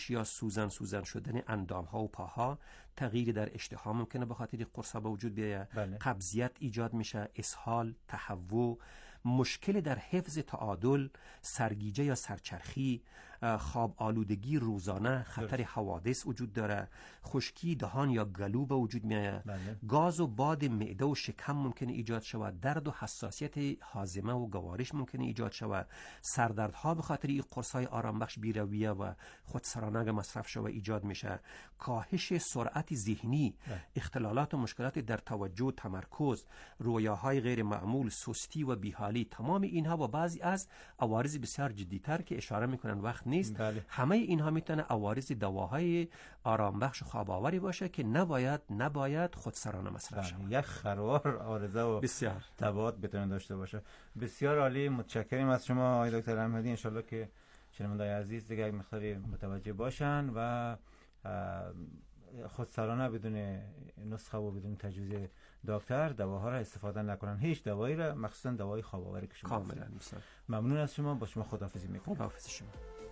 یا سوزن شدن اندام‌ها و پاها، تغییری در اشتها ممکنه به خاطر قرص‌ها به وجود بیاید، قبضیت ایجاد میشه، اسهال، تهوع، مشکل در حفظ تعادل، سرگیجه یا سرچرخی، خواب آلودگی روزانه، خطر حوادث وجود داره، خشکی دهان یا گلو به وجود میاد، گاز و باد معده و شکم ممکنه ایجاد شود، درد و حساسیت هاضمه و گوارش ممکنه ایجاد شود، سردردها به خاطر این قرص‌های آرامبخش بی‌رویه و خودسرانه مصرف شده ایجاد میشه، کاهش سرعت ذهنی، اختلالات و مشکلات در توجه و تمرکز، رویاهای غیر معمول، سستی و بیحالی، تمام اینها و بعضی از عوارض بسیار جدی‌تر که اشاره میکنن وقت نیست، همه اینها میتونه عوارض دواهای آرامبخش و خواب‌آوری باشه که نباید خودسرانه مصرف شود. یک خروار عارضه و بسیار تبعات بتونه داشته باشه. بسیار عالی، متشکرم از شما آقای دکتر احمدی. ان شاءالله که شنوندگان عزیز دیگه یک مقداری متوجه باشن و خودسرانه بدون نسخه و بدون تجویز دکتر دواها را استفاده نکنن، هیچ دوایی را، مخصوصا دوای خواب آوری که شما کاملا ممنون از شما. با شما خداحافظی میکنم. خداحافظ شما.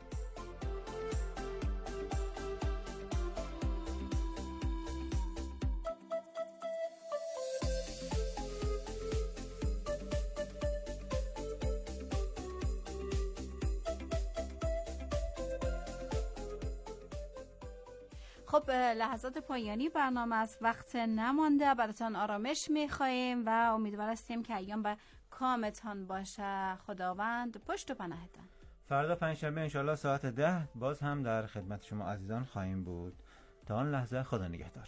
خب لحظات پایانی برنامه از وقت نمانده، براتان آرامش میخواییم و امیدوار هستیم که ایام به کامتان باشه. خداوند پشت و پناهتان. فردا پنجشنبه انشالله ساعت 10 باز هم در خدمت شما عزیزان خواهیم بود. تا آن لحظه خدا نگهدار.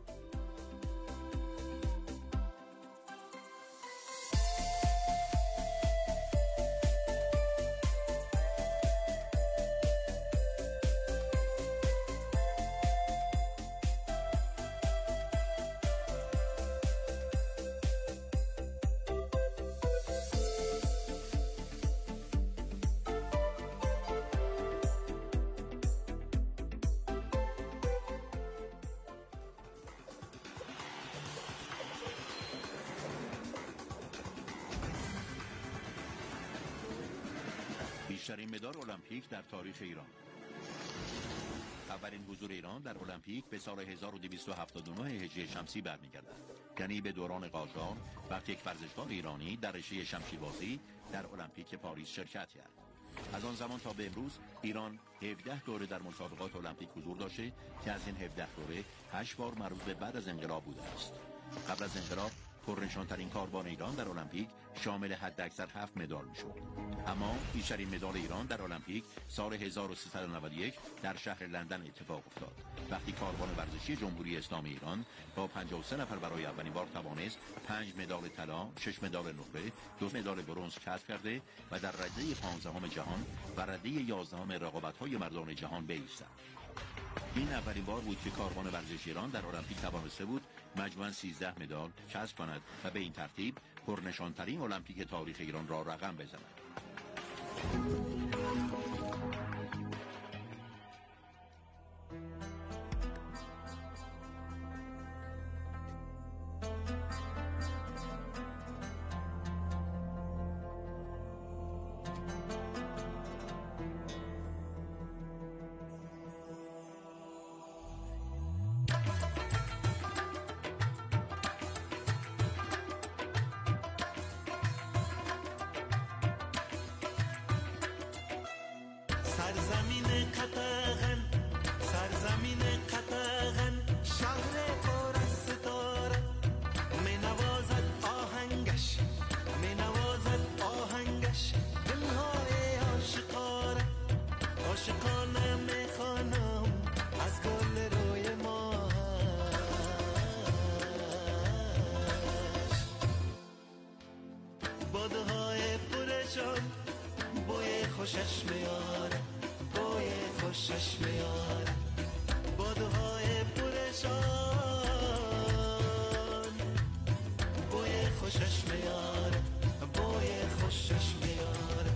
بیشترین مدال المپیک در تاریخ ایران. اولین حضور ایران در المپیک به سال 1279 هجری شمسی برمیگردد، یعنی به دوران قاجار، وقتی یک ورزشکار ایرانی در رشته شمشیربازی در المپیک پاریس شرکت کرد. از آن زمان تا به امروز ایران 17 دوره در مسابقات المپیک حضور داشته که از این 17 دوره 8 بار مربوط به بعد از انقلاب بوده است. قبل از انقلاب پرنشان‌ترین کاروان ایران در المپیک شامل حداکثر 7 مدال میشد. اما بیشترین مدال ایران در المپیک سال 1391 در شهر لندن اتفاق افتاد، وقتی کاروان ورزشی جمهوری اسلامی ایران با 53 نفر برای اولین بار توانست 5 مدال طلا، 6 مدال نقره، 2 مدال برنز کسب کرده و در رده 15 جهان و رده 11 رقابت‌های مردان جهان بایستد. این اولین بار بود که کاروان ورزشی ایران در المپیک توانسته بود مجموعاً 13 مدال کسب کند و به این ترتیب پرنشان‌ترین المپیک تاریخ ایران را رقم بزند. خوشش میاره، بوی خوشش میاره، بادوهای پرشان، بوی خوشش میاره، بوی خوشش میاره.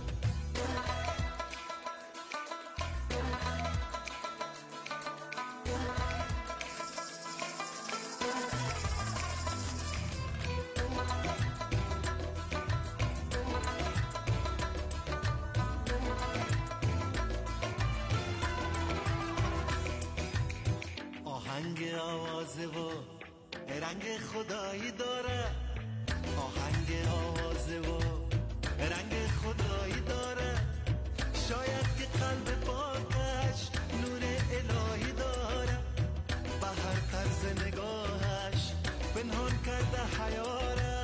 آوازه و رنگ خدایی داره، آهنگ آوازه و رنگ خدایی داره. شاید که قلب پاکش نور الهی داره، به هر طرز نگاهش پنهان کرده حیاره.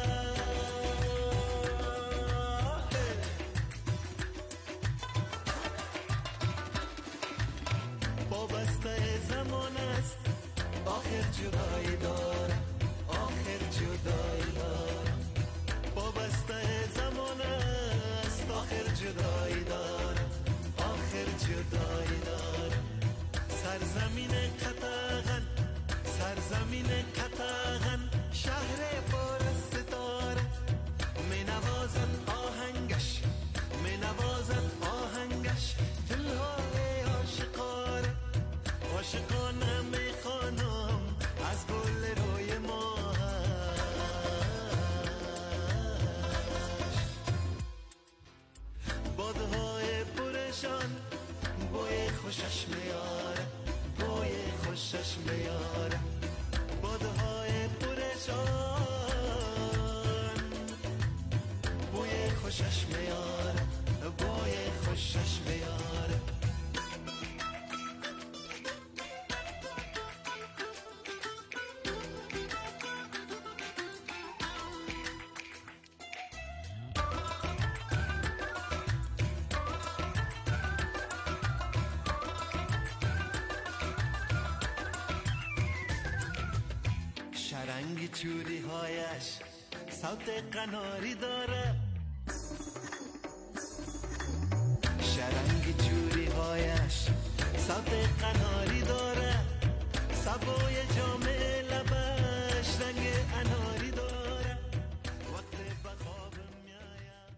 وابسته زمان است، آخر جدایی داره، آخر جدایی داره. وابسته زمان است، آخر جدایی داره، آخر جدایی داره. سرزمین قطغن، سرزمین قطغن، شهر پر از ستاره. می نوازن آهنگش، می نوازن آهنگش، دلهای عاشقانه، عاشقانه می خوانم از گل روی ماهش. بادهای پرشان بوی خوشش میاره، بوی خوشش میاره. بادهای پرشان بوی خوشش میاره، بوی خوشش میاره. شرنگ چوری هایش صوت قناری داره، شرنگ چوری هایش صوت قناری داره. سبوی جام لبش رنگ اناری داره، وقت بخواب میاید.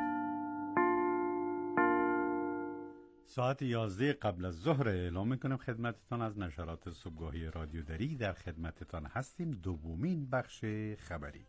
ساعت 11 قبل از ظهر اعلام میکنم خدمتتان از نشرات صبحگاهی رادیو دری. در خدمتتان هستیم. دومین بخش خبری.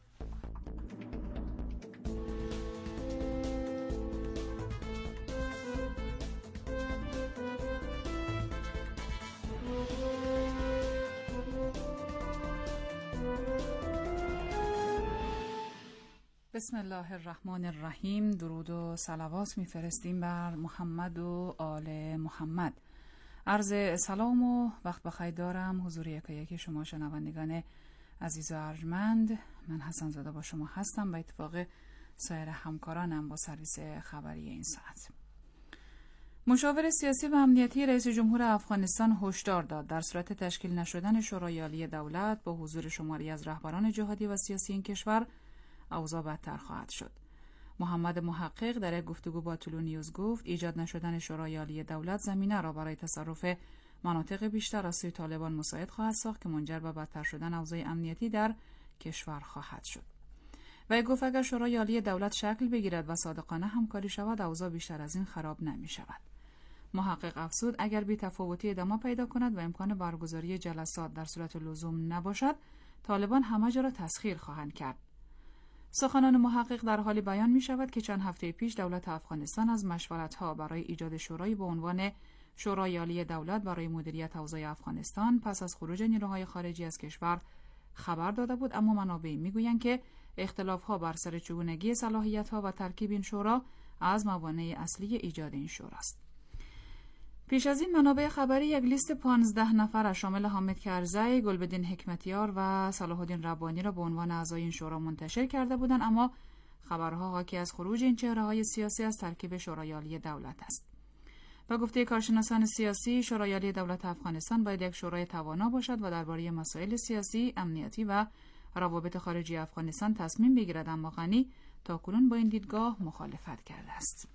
بسم الله الرحمن الرحیم. درود و صلوات میفرستیم بر محمد و آل محمد. عرض سلام و وقت بخیر دارم حضور یکی شما شنوندگان عزیز و ارجمند. من حسن زاده با شما هستم، به اتفاق سایر همکارانم با سرویس خبری این ساعت. مشاور سیاسی و امنیتی رئیس جمهور افغانستان هشدار داد در صورت تشکیل نشدن شورای عالی دولت با حضور شماری از رهبران جهادی و سیاسی این کشور، اوضاع بدتر خواهد شد. محمد محقق در یک گفتگو با طلوع نیوز گفت ایجاد نشدن شورای عالی دولت زمینه را برای تصرف مناطق بیشتر از سوی طالبان مساعد خواهد ساخت که منجر به بدتر شدن اوضاع امنیتی در کشور خواهد شد. و گفت اگر شورای عالی دولت شکل بگیرد و صادقانه همکاری شود، اوضاع بیشتر از این خراب نمی شود. محقق افزود اگر بی‌تفاوتی ادامه پیدا کند و امکان برگزاری جلسات در صورت لزوم نباشد، طالبان همه جا را تسخیر خواهند کرد. سخنان محقق در حالی بیان می شود که چند هفته پیش دولت افغانستان از مشورت‌ها برای ایجاد شورایی با عنوان شورای عالی دولت برای مدیریت اوضاع افغانستان پس از خروج نیروهای خارجی از کشور خبر داده بود، اما منابع میگویند که اختلاف‌ها بر سر چگونگی صلاحیت‌ها و ترکیب این شورا از موانع اصلی ایجاد این شورا است. پیش از این منابع خبری یک لیست 15 نفر شامل حامد کرزی، گلبدین حکمتیار و صلاح الدین ربانی را به عنوان اعضای این شورا منتشر کرده بودند، اما خبرها حاکی از خروج این چهره‌های سیاسی از ترکیب شورای عالی دولت است. با گفته کارشناسان سیاسی، شورای عالی دولت افغانستان باید یک شورای توانا باشد و درباره مسائل سیاسی، امنیتی و روابط خارجی افغانستان تصمیم بگیرد، اما غنی تاکنون با این دیدگاه مخالفت کرده است.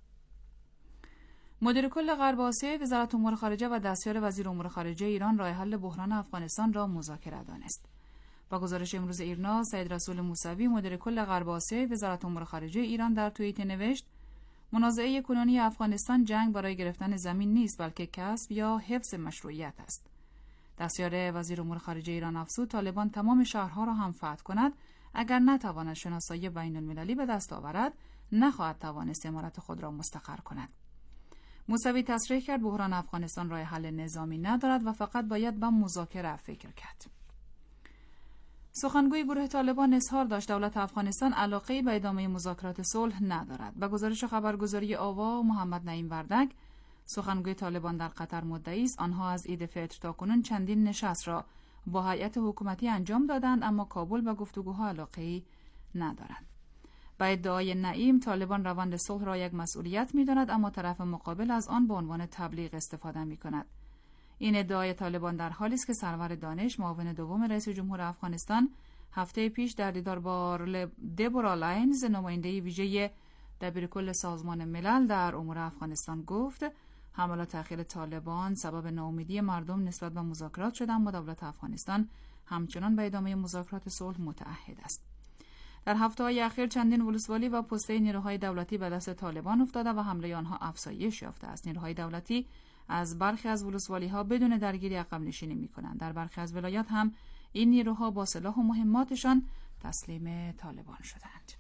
مدیر کل غرب آسیا وزارت امور خارجه و دستیار وزیر امور خارجه ایران راه حل بحران افغانستان را مذاکره دانست. با گزارش امروز ایرنا، سید رسول موسوی مدیر کل غرب آسیا وزارت امور خارجه ایران در توییت نوشت: منازعه کنونی افغانستان جنگ برای گرفتن زمین نیست، بلکه کسب یا حفظ مشروعیت است. دستیار وزیر امور خارجه ایران افزود طالبان تمام شهرها را هم فتح کند، اگر نتواند شناسایی بین المللی به دست آورد، نخواهد توانست امارت خود را مستقر کند. موسوی تصریح کرد بحران افغانستان راه حل نظامی ندارد و فقط باید به مذاکره فکر کرد. سخنگوی گروه طالبان اظهار داشت دولت افغانستان علاقه‌ای به ادامه مذاکرات صلح ندارد. به گزارش خبرگزاری آوا، محمد نعیم وردک، سخنگوی طالبان در قطر مدعی است آنها از عید فطر تاکنون چندین نشست را با هیئت حکومتی انجام دادند، اما کابل به گفتگوها علاقه‌ای ندارد. با ادعای نعیم، طالبان روند صلح را یک مسئولیت می‌داند، اما طرف مقابل از آن به عنوان تبلیغ استفاده می‌کند. این ادعای طالبان در حالی است که سرور دانش، معاون دوم رئیس جمهور افغانستان، هفته پیش در دیدار با دبورا لاینز، نماینده ویژه دبیرکل سازمان ملل در امور افغانستان، گفت حملات اخیر طالبان سبب ناامیدی مردم نسبت به مذاکرات شده، اما دولت افغانستان همچنان به ادامه مذاکرات صلح متعهد است. در هفته‌های اخیر چندین ولسوالی و پسته نیروهای دولتی به دست طالبان افتاده و حمله آنها افزایش یافته است. نیروهای دولتی از برخی از ولسوالی‌ها بدون درگیری عقب نشینی می‌کنند. در برخی از ولایات هم این نیروها با سلاح و مهماتشان تسلیم طالبان شدند.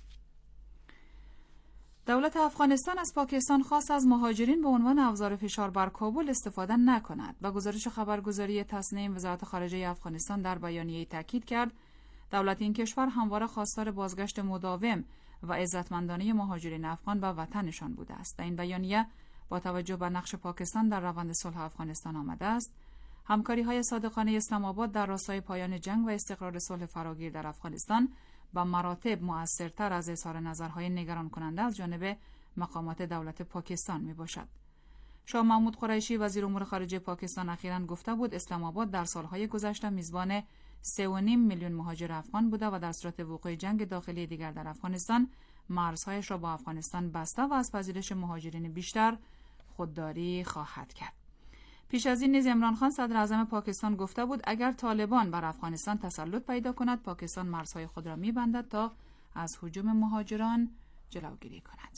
دولت افغانستان از پاکستان خواست از مهاجرین به عنوان ابزار فشار بر کابل استفاده نکند. با گزارش خبرگزاری تسنیم، وزارت خارجه افغانستان در بیانیه‌ای تاکید کرد دولت این کشور همواره خواستار بازگشت مداوم و عزتمندانه مهاجرین افغان به وطنشان بوده است. در این بیانیه با توجه به نقش پاکستان در روند صلح افغانستان آمده است همکاری‌های صادقانه اسلام آباد در راستای پایان جنگ و استقرار صلح فراگیر در افغانستان به مراتب مؤثرتر از اظهار نظرهای نگران کننده از جانب مقامات دولت پاکستان میباشد. شاه محمود قریشی وزیر امور خارجه پاکستان اخیراً گفته بود اسلام آباد در سالهای گذشته میزبان 3.5 میلیون مهاجر افغان بوده و در صورت وقوع جنگ داخلی دیگر در افغانستان مرزهایش را با افغانستان بسته و از پذیرش مهاجرین بیشتر خودداری خواهد کرد. پیش از این نیز عمران خان صدر اعظم پاکستان گفته بود اگر طالبان بر افغانستان تسلط پیدا کند پاکستان مرزهای خود را می‌بندد تا از هجوم مهاجران جلوگیری کند.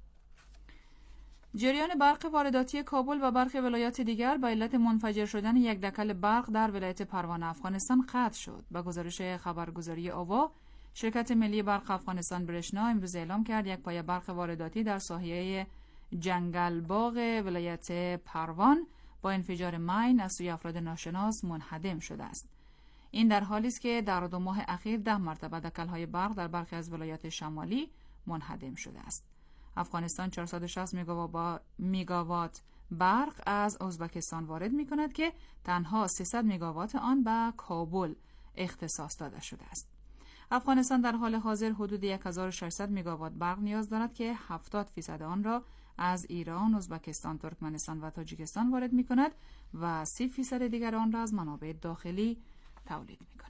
جریان برق وارداتی کابل و برخی ولایات دیگر به علت منفجر شدن یک دکل برق در ولایت پروان افغانستان قطع شد. با گزارش خبرگزاری آوا، شرکت ملی برق افغانستان برشنا امروز اعلام کرد یک پایه برق وارداتی در ساحه جنگل باغ ولایت پروان با انفجار مین از سوی افراد ناشناس منهدم شده است. این در حالی است که در 2 ماه اخیر 10 مرتبه دکل‌های برق در برخی از ولایات شمالی منهدم شده است. افغانستان 460 میگاوات برق از ازبکستان وارد می‌کند که تنها 300 میگاوات آن به کابل اختصاص داده شده است. افغانستان در حال حاضر حدود 1600 میگاوات برق نیاز دارد که 70% آن را از ایران، ازبکستان، ترکمنستان و تاجیکستان وارد می‌کند و 30% دیگر آن را از منابع داخلی تولید می‌کند.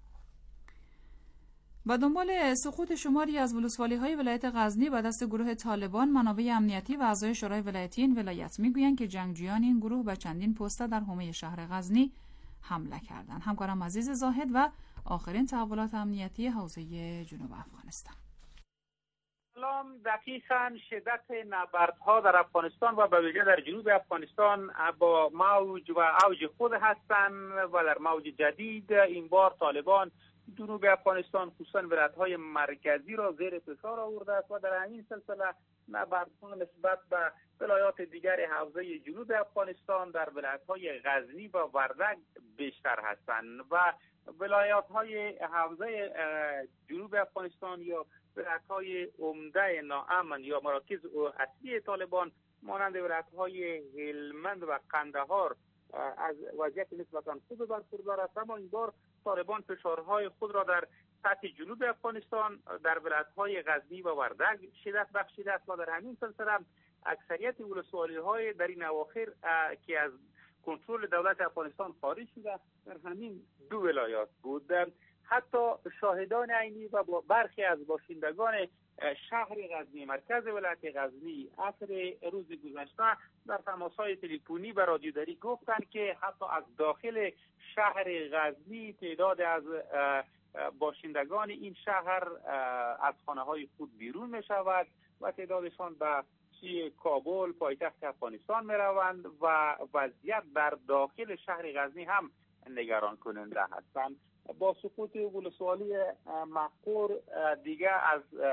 با دنبال سقوط شماری از ولسوالی‌های ولایت غزنی به دست گروه طالبان، منابع امنیتی و اعضای شورای ولایتی این ولایت می‌گویند که جنگجویان این گروه به چندین پست در حومه شهر غزنی حمله کردند. همکارم عزیز زاهد و آخرین تحولات امنیتی حوزه جنوب افغانستان. سلام. دقیقاً شدت نبردها در افغانستان و به ویژه در جنوب افغانستان با موج و اوج خود هستند و در موج جدید این بار طالبان جنوب افغانستان خصوصا ولایت‌های مرکزی را زیر فشار آورده است و در همین سلسله نبردها نسبت به ولایات دیگر حوزه جنوب افغانستان در ولایت‌های غزنی و وردک بیشتر هستند و ولایت‌های حوزه جنوب افغانستان یا ولایت‌های عمده ناامن یا مراکز اصلی طالبان مانند ولایت‌های هلمند و قندهار از وضعیت نسبتاً خوب برخوردار است، اما این بار طالبان فشارهای خود را در سطح جنوب افغانستان در ولایت‌های غزنی و وردک شدت بخشیده است و در همین سلسله اکثریت ولسوالی‌های در این اواخر که از کنترل دولت افغانستان خارج شده در همین 2 ولایات بود. حتی شاهدان عینی و برخی از باشندگان شهر غزنی مرکز ولایت غزنی عصر روز گذشته در تماس‌های تلفنی و رادیوداری گفتند که حتی از داخل شهر غزنی تعداد از باشندگان این شهر از خانه‌های خود بیرون می‌شود و تعدادشان به سوی کابل پایتخت افغانستان می‌روند و وضعیت در داخل شهر غزنی هم نگران کننده هستند. با سقوط ولسوالی مقر دیگه از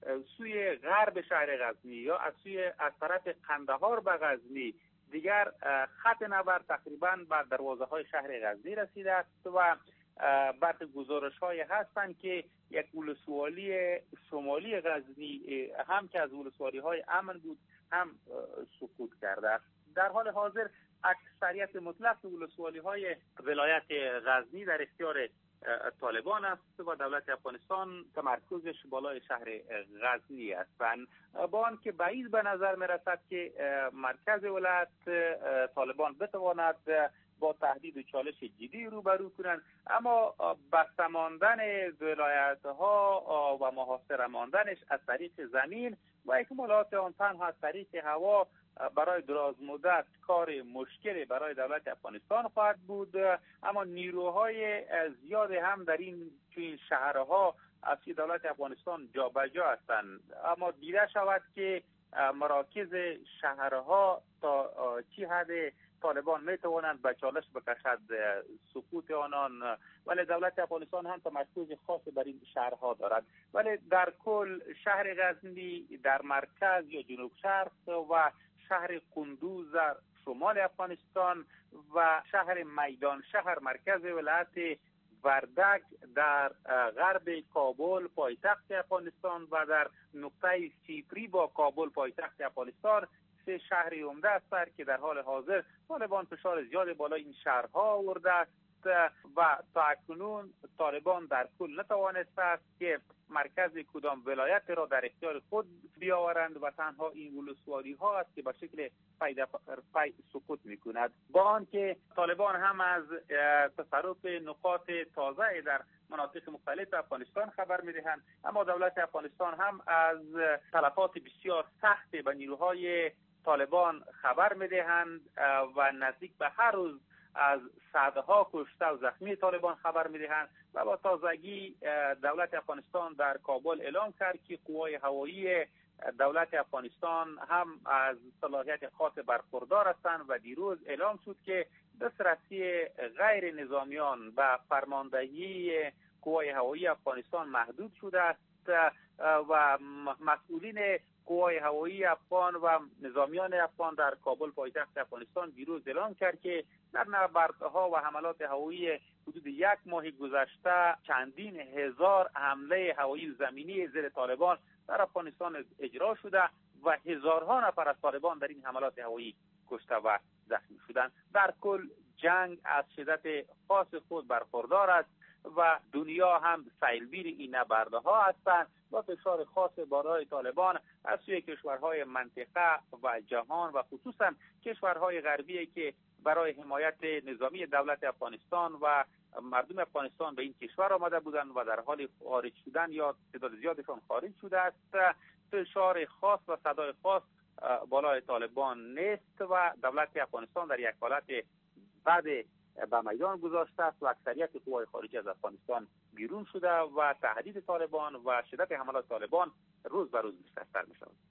سوی غرب شهر غزنی یا از طرف قندهار به غزنی دیگر خط نبرد تقریبا به دروازه های شهر غزنی رسیده است و برخی گزارش های هستند که یک ولسوالی شمالی غزنی هم که از ولسوالی های امن بود هم سقوط کرده است. در حال حاضر اکثریت مطلق ولسوالی های ولایت غزنی در اختیار طالبان است و دولت افغانستان تمرکزش بالای شهر غزنی است. با آنکه بعید به نظر می رسد که مرکز ولایت طالبان بتواند با تهدید و چالش جدی روبرو کنند، اما بسته ماندن ولایت ها و محاصره ماندنش از طریق زمین و اکمالات آن تنها از طریق هوا برای دراز مدت کار مشکلی برای دولت افغانستان خواهد بود. اما نیروهای زیاد هم در این شهرها از دولت افغانستان جابجا هستند، اما دیده شود که مراکز شهرها تا چه حد طالبان میتوانند به چالش بکشد سقوط آنان، ولی دولت افغانستان هم تمرکز خاص بر این شهرها دارد. ولی در کل شهر غزنی در مرکز یا جنوب شرق و شهر قندوز در شمال افغانستان و شهر میدان شهر مرکز ولایت وردک در غرب کابل پایتخت افغانستان و در نقطه سیپری با کابل پایتخت افغانستان سه شهر عمده است که در حال حاضر طالبان فشار زیاد بالای این شهرها آورده است و تا اکنون طالبان در کل نتوانسته است که مرکز کدام ولایت را در اختیار خود بیاورند و تنها این ولسوالی ها است که به شکل پی سقوط میکند. با آنکه طالبان هم از تصرف نقاط تازه در مناطق مختلف افغانستان خبر میدهند، اما دولت افغانستان هم از تلفات بسیار سخت به نیروهای طالبان خبر میدهند و نزدیک به هر روز از صدها کشته و زخمی طالبان خبر میدهند و با تازگی دولت افغانستان در کابل اعلام کرد که قوای هوایی دولت افغانستان هم از صلاحیت خاص برخوردار هستند و دیروز اعلام شد که دسترسی غیر نظامیان به فرماندهی قوای هوایی افغانستان محدود شده است و مسئولین قوای هوایی افغان و نظامیان افغان در کابل پایتخت افغانستان دیروز اعلام کرد که در نبردها و حملات هوایی حدود یک ماه گذشته چندین هزار حمله هوایی و زمینی زیر طالبان در افغانستان اجرا شده و هزارها نفر از طالبان در این حملات هوایی کشته و زخمی شدند. در کل جنگ از شدت خاص خود برخوردار است و دنیا هم سیلبیر این نبردها هستند و فشار خاص بالای طالبان از سوی کشورهای منطقه و جهان و خصوصا کشورهای غربی که برای حمایت نظامی دولت افغانستان و مردم افغانستان به این کشور آمده بودند و در حال خارج شدن یا تعداد زیادشان خارج شده است. فشار خاص و صدای خاص بالای طالبان نیست و دولت افغانستان در یک حالت بعد به میدان گذاشته است و اکثریت قوای خارجی از افغانستان بیرون شده و تهدید طالبان و شدت حملات طالبان روز به روز بیشتر می شود.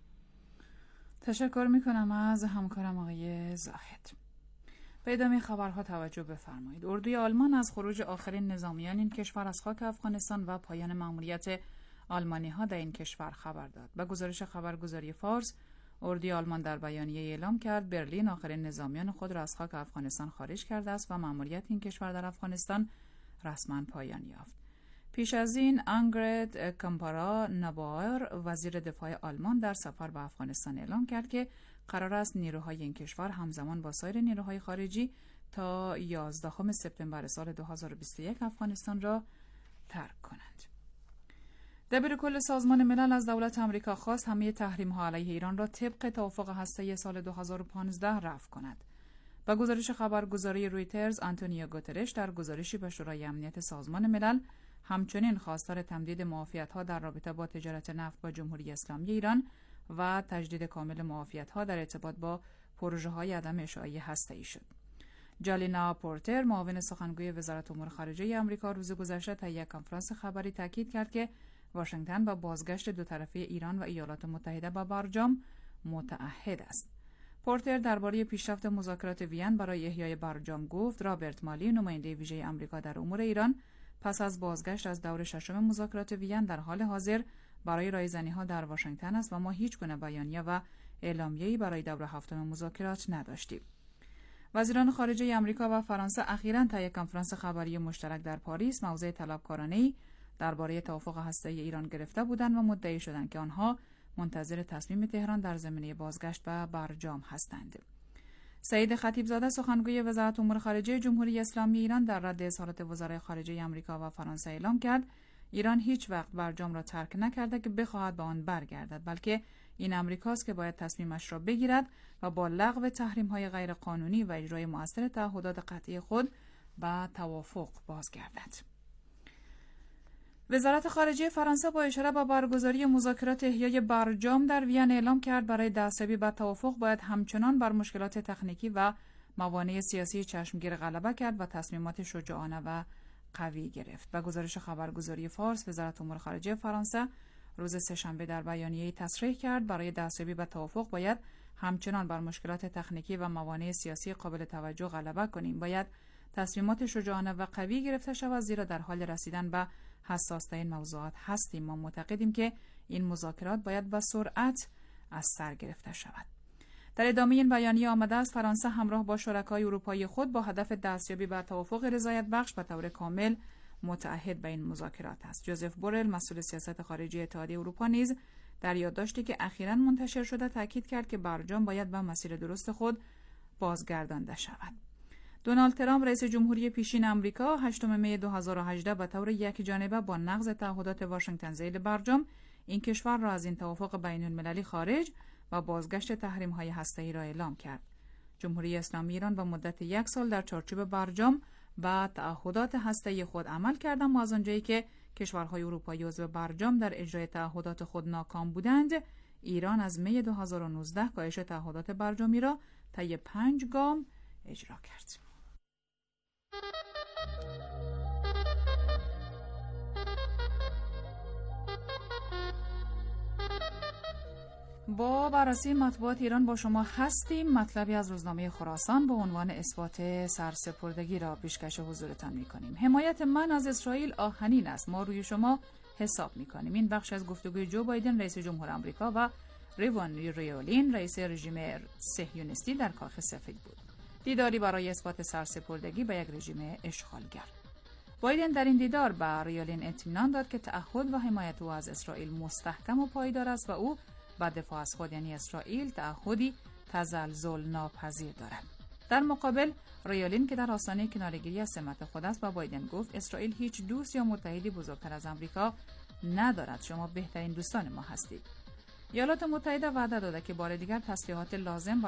تشکر می کنم از همکارم آقای زاهد. به ادامه خبرها توجه بفرمایید. اردوی آلمان از خروج آخرین نظامیان این کشور از خاک افغانستان و پایان مأموریت آلمانی ها در این کشور خبر داد. به گزارش خبرگزاری فارس، اردوی آلمان در بیانیه اعلام کرد برلین آخرین نظامیان خود را از خاک افغانستان خارج کرده است و مأموریت این کشور در افغانستان رسما پایان یافت. پیش از این آنگرد کامپارا نبایر وزیر دفاع آلمان در سفر به افغانستان اعلام کرد که قرار است نیروهای این کشور همزمان با سایر نیروهای خارجی تا 11 سپتامبر سال 2021 افغانستان را ترک کنند. دبیر کل سازمان ملل از دولت آمریکا خواست همه تحریم‌ها علیه ایران را طبق توافق هسته‌ای سال 2015 رفع کند. با گزارش خبرگزاری رویترز، آنتونیو گوترش در گزارشی به شورای امنیت سازمان ملل همچنین خواستار تمدید معافیت‌ها در رابطه با تجارت نفت با جمهوری اسلامی ایران و تجدید کامل معافیت‌ها در ارتباط با پروژه‌های عدم اشاعه هسته‌ای شد. جالینا پورتر، معاون سخنگوی وزارت امور خارجه آمریکا، روز گذشته در یک کنفرانس خبری تاکید کرد که واشنگتن با بازگشت دو طرفه ایران و ایالات متحده به برجام متعهد است. پورتر درباره پیشرفت مذاکرات وین برای احیای برجام گفت رابرت مالی، نماینده ویژه آمریکا در امور ایران، پس از بازگشت از دور ششم مذاکرات وین در حال حاضر برای رایزنی‌ها در واشنگتن است و ما هیچ گونه بیانیه و اعلامیه‌ای برای دور هفتم مذاکرات نداشتیم. وزیران خارجه آمریکا و فرانسه اخیراً طی کنفرانس خبری مشترک در پاریس موضع طلبکارانه‌ای درباره توافق هسته‌ای ایران گرفته بودند و مدعی شدند که آنها منتظر تصمیم تهران در زمینه بازگشت به برجام هستند. سعید خطیبزاده سخنگوی وزارت امور خارجه جمهوری اسلامی ایران در رد اظهارات وزرای خارجه آمریکا و فرانسه اعلام کرد ایران هیچ وقت برجام را ترک نکرده که بخواهد به آن برگردد، بلکه این آمریکاست که باید تصمیمش را بگیرد و با لغو تحریم‌های غیرقانونی و اجرای مؤثر تعهدات قطعی خود به توافق بازگردد. وزارت خارجه فرانسه با اشاره به برگزاری مذاکرات احیای برجام در وین اعلام کرد برای دستیابی به توافق باید همچنان بر مشکلات تکنیکی و موانع سیاسی چشمگیر غلبه کرد و تصمیمات شجاعانه و قوی گرفت. به گزارش خبرگزاری فارس، وزارت امور خارجه فرانسه روز سه‌شنبه در بیانیه‌ای تصریح کرد برای دستیابی به توافق باید همچنان بر مشکلات تکنیکی و موانع سیاسی قابل توجه غلبه کنیم. باید تصمیمات شجاعانه و قوی گرفته شود زیرا در حال رسیدن به حساس‌ترین موضوعات هستیم. ما معتقدیم که این مذاکرات باید با سرعت از سر گرفته شود. در ادامه این بیانیه آمده است فرانسه همراه با شرکای اروپایی خود با هدف دستیابی به توافق رضایت بخش به طور کامل متعهد به این مذاکرات است. جوزف بورل مسئول سیاست خارجی اتحادیه اروپا نیز در یادداشتی که اخیراً منتشر شده تاکید کرد که برجام باید به مسیر درست خود بازگردانده شود. دونالد ترامپ رئیس جمهوری پیشین آمریکا 8 می 2018 به طور یکجانبه با نقض تعهدات واشنگتن ذیل برجام این کشور را از این توافق بین‌المللی خارج و بازگشت تحریم‌های هسته‌ای را اعلام کرد. جمهوری اسلامی ایران به مدت 1 سال در چارچوب برجام و تعهدات هسته‌ای خود عمل کرد، اما از آنجایی که کشورهای اروپایی عضو برجام در اجرای تعهدات خود ناکام بودند، ایران از می 2019 کاهش تعهدات برجامی را طی 5 گام اجرا کرد. با بررسی مطبوعات ایران با شما هستیم. مطلبی از روزنامه خراسان با عنوان اثبات سرسپردگی را پیشکش حضورتان می‌کنیم. حمایت من از اسرائیل آهنین است. ما روی شما حساب می‌کنیم. این بخش از گفتگوی جو بایدن رئیس جمهور آمریکا و ریوان ریولین رئیس رژیم صهیونیستی در کاخ سفید بود. دیداری برای اثبات سرسپردگی به یک رژیم اشغالگر. بایدن در این دیدار به ریولین اطمینان داد که تعهد و حمایت او از اسرائیل مستحکم و پایدار است و او با دفاع از خود یعنی اسرائیل تعهدی تزلزل ناپذیر دارد. در مقابل ریولین که در آستانه کناره‌گیری از سمت خود است با بایدن گفت اسرائیل هیچ دوست یا متحدی بزرگتر از آمریکا ندارد. شما بهترین دوستان ما هستید. ایالات متحده وعده داده که بار دیگر تسلیحات لازم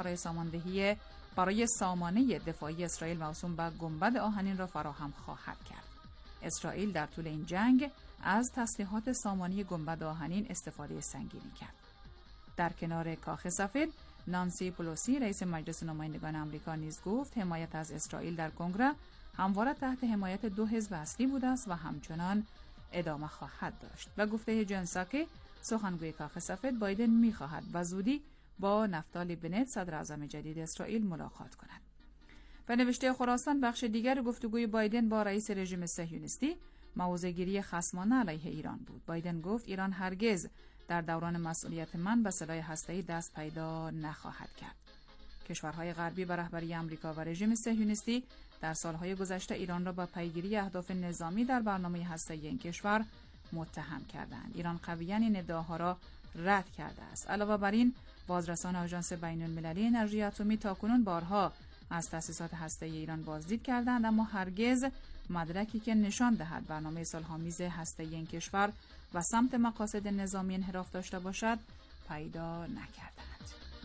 برای سامانه دفاعی اسرائیل موسوم به گنبد آهنین را فراهم خواهد کرد. اسرائیل در طول این جنگ از تسلیحات سامانه گنبد آهنین استفاده سنگینی کرد. در کنار کاخ سفید، نانسی پلوسی رئیس مجلس نمایندگان آمریکا نیز گفت حمایت از اسرائیل در کنگره همواره تحت حمایت 2 حزب اصلی بوده است و همچنان ادامه خواهد داشت. و گفته جان ساکی سخنگوی کاخ سفید بایدن می‌خواهد و زودی با نفتالی بنت صدر اعظم جدید اسرائیل ملاقات کند. به نوشته خراسان بخش دیگر گفتگوی بایدن با رئیس رژیم صهیونیستی موضع‌گیری خصمانه علیه ایران بود. بایدن گفت ایران هرگز در دوران مسئولیت من به سلاح هسته‌ای دست پیدا نخواهد کرد. کشورهای غربی به رهبری آمریکا و رژیم صهیونیستی در سالهای گذشته ایران را با پیگیری اهداف نظامی در برنامه هسته‌ای این کشور متهم کردند. ایران قویاً این ادعاها را رد کرده است. علاوه بر این، بازرسان آژانس بین‌المللی انرژی اتمی تاکنون بارها از تأسیسات هسته‌ای ایران بازدید کردند، اما هرگز مدرکی که نشان دهد برنامه صلح‌آمیز هسته‌ای این کشور و سمت مقاصد نظامی انحراف داشته باشد پیدا نکردند.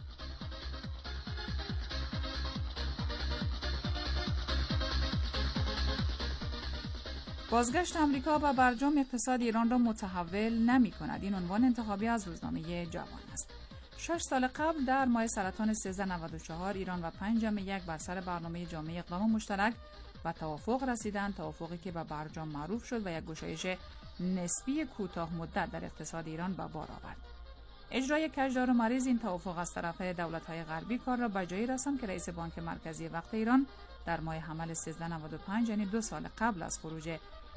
بازگشت آمریکا و برجام اقتصاد ایران را متحول نمی کند. این عنوان انتخابی از روزنامه جوان است. 6 سال قبل در ماه سرطان 1394 ایران و 5.1 بر سر برنامه جامعه اقدام مشترک و توافق رسیدند، توافقی که به برجام معروف شد و یک گشایش نسبی کوتاه مدت در اقتصاد ایران به بار آورد. اجرای کجدار و مریض این توافق از طرف دولت‌های غربی کار را به جایی رساند که رئیس بانک مرکزی وقت ایران در ماه حمل 1395 یعنی 2 سال قبل از خروج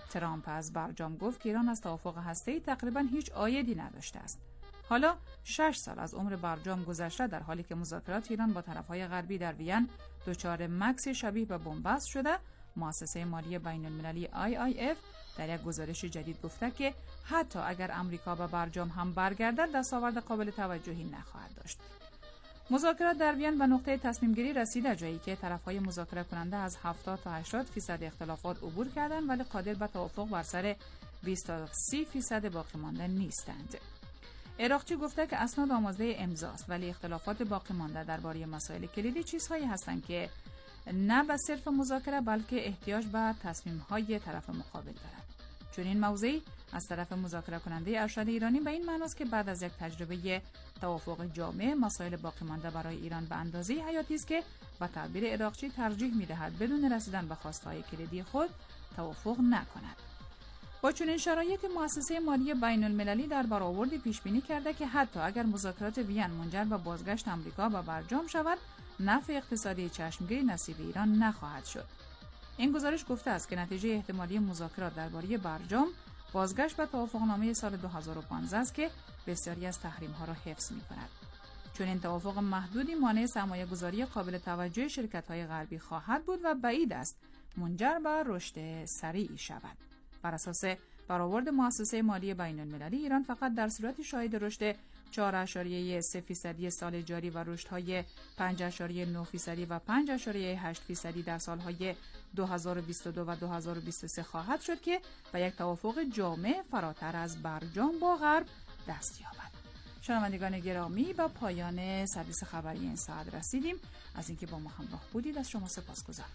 ترامپ از برجام گفت که ایران از توافق هسته‌ای تقریباً هیچ عایدی نداشته است. حالا 6 سال از عمر برجام گذشته، در حالی که مذاکرات ایران با طرف‌های غربی در وین دچار مکسی شبیه به بنبست شده، مؤسسه مالی بین‌المللی IIF در یک گزارش جدید گفته که حتی اگر امریکا به برجام هم برگردد، دستاورد قابل توجهی نخواهد داشت. مذاکرات در وین به نقطه تصمیم گیری رسیده، جایی که طرف‌های مذاکره کننده از 70 تا 80% اختلافات عبور کردند، ولی قادر به توافق بر سر 20 تا 30% باقی مانده نیستند. عراقچی گفته که اسناد آماده امضاست، ولی اختلافات باقی مانده درباره مسائل کلیدی چیزهایی هستند که نه به صرف مذاکره بلکه احتیاج به تصمیم‌های طرف مقابل دارد. چون این موضوعی از طرف مذاکره کننده ارشد ایرانی به این معناست که بعد از یک تجربه توافق جامع، مسائل باقی مانده برای ایران به اندازه حیاتی است که به تعبیر عراقچی ترجیح می‌دهد بدون رسیدن به خواست‌های کلیدی خود توافق نکند. با چنین شرایطی مؤسسه مالی بین‌المللی در برآوردی پیش‌بینی کرده که حتی اگر مذاکرات وین منجر به بازگشت آمریکا به برجام شود، نفع اقتصادی چشمگیری نصیب ایران نخواهد شد. این گزارش گفته است که نتیجه احتمالی مذاکرات درباره برجام بازگشت به توافقنامه سال 2015 است که بسیاری از تحریم‌ها را حفظ می‌کند. چون این توافق محدودی مانع سرمایه‌گذاری قابل توجه شرکت‌های غربی خواهد بود و بعید است منجر به رشد سریعی شود. بر اساس برآورد مؤسسه مالی بین‌المللی، ایران فقط در صورت شاهد رشد 4.3% سال جاری و رشدهای 5.9% و 5.8% در سالهای 2022 و 2023 خواهد شد که به یک توافق جامع فراتر از برجام با غرب دست یابد. شنوندگان گرامی، به پایان سرویس خبری این ساعت رسیدیم. از اینکه با ما همراه بودید از شما سپاسگزارم.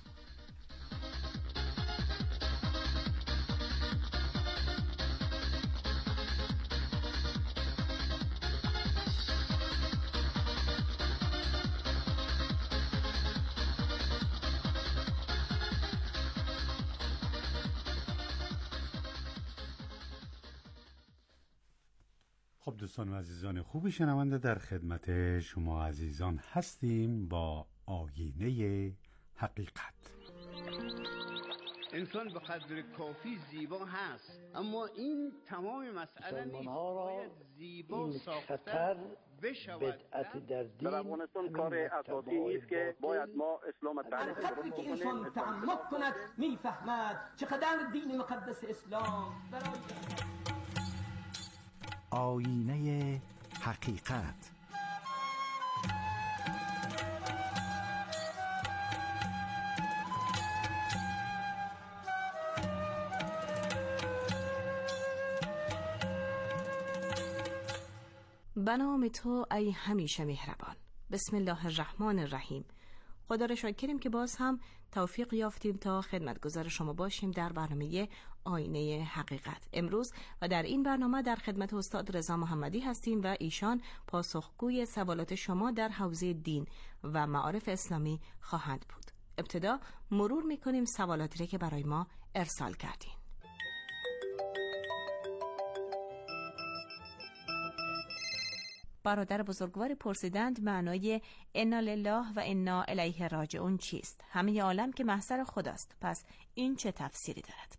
خب دوستان و عزیزان خوب شنونده، در خدمت شما عزیزان هستیم با آینه حقیقت. انسان به قدر کافی زیبا هست، اما این تمام مسئله نیست. باید زیبا ساختن بشود. در افغانستان کار اساسی است که باید ما اسلام تعریف درست کنیم. انسان تعمق کند میفهمد چقدر دین مقدس اسلام برای آینه حقیقت. به نام تو ای همیشه مهربان. بسم الله الرحمن الرحیم. خدا را شاکریم که باز هم توفیق یافتیم تا خدمتگزار شما باشیم در برنامه آینه حقیقت. امروز و در این برنامه در خدمت استاد رضا محمدی هستیم و ایشان پاسخگوی سوالات شما در حوزه دین و معارف اسلامی خواهند بود. ابتدا مرور میکنیم سوالاتی را که برای ما ارسال کردین. برادر بزرگوار پرسیدند معنای انا لله و انا الیه راجعون چیست؟ همه عالم که محضر خداست، پس این چه تفسیری دارد؟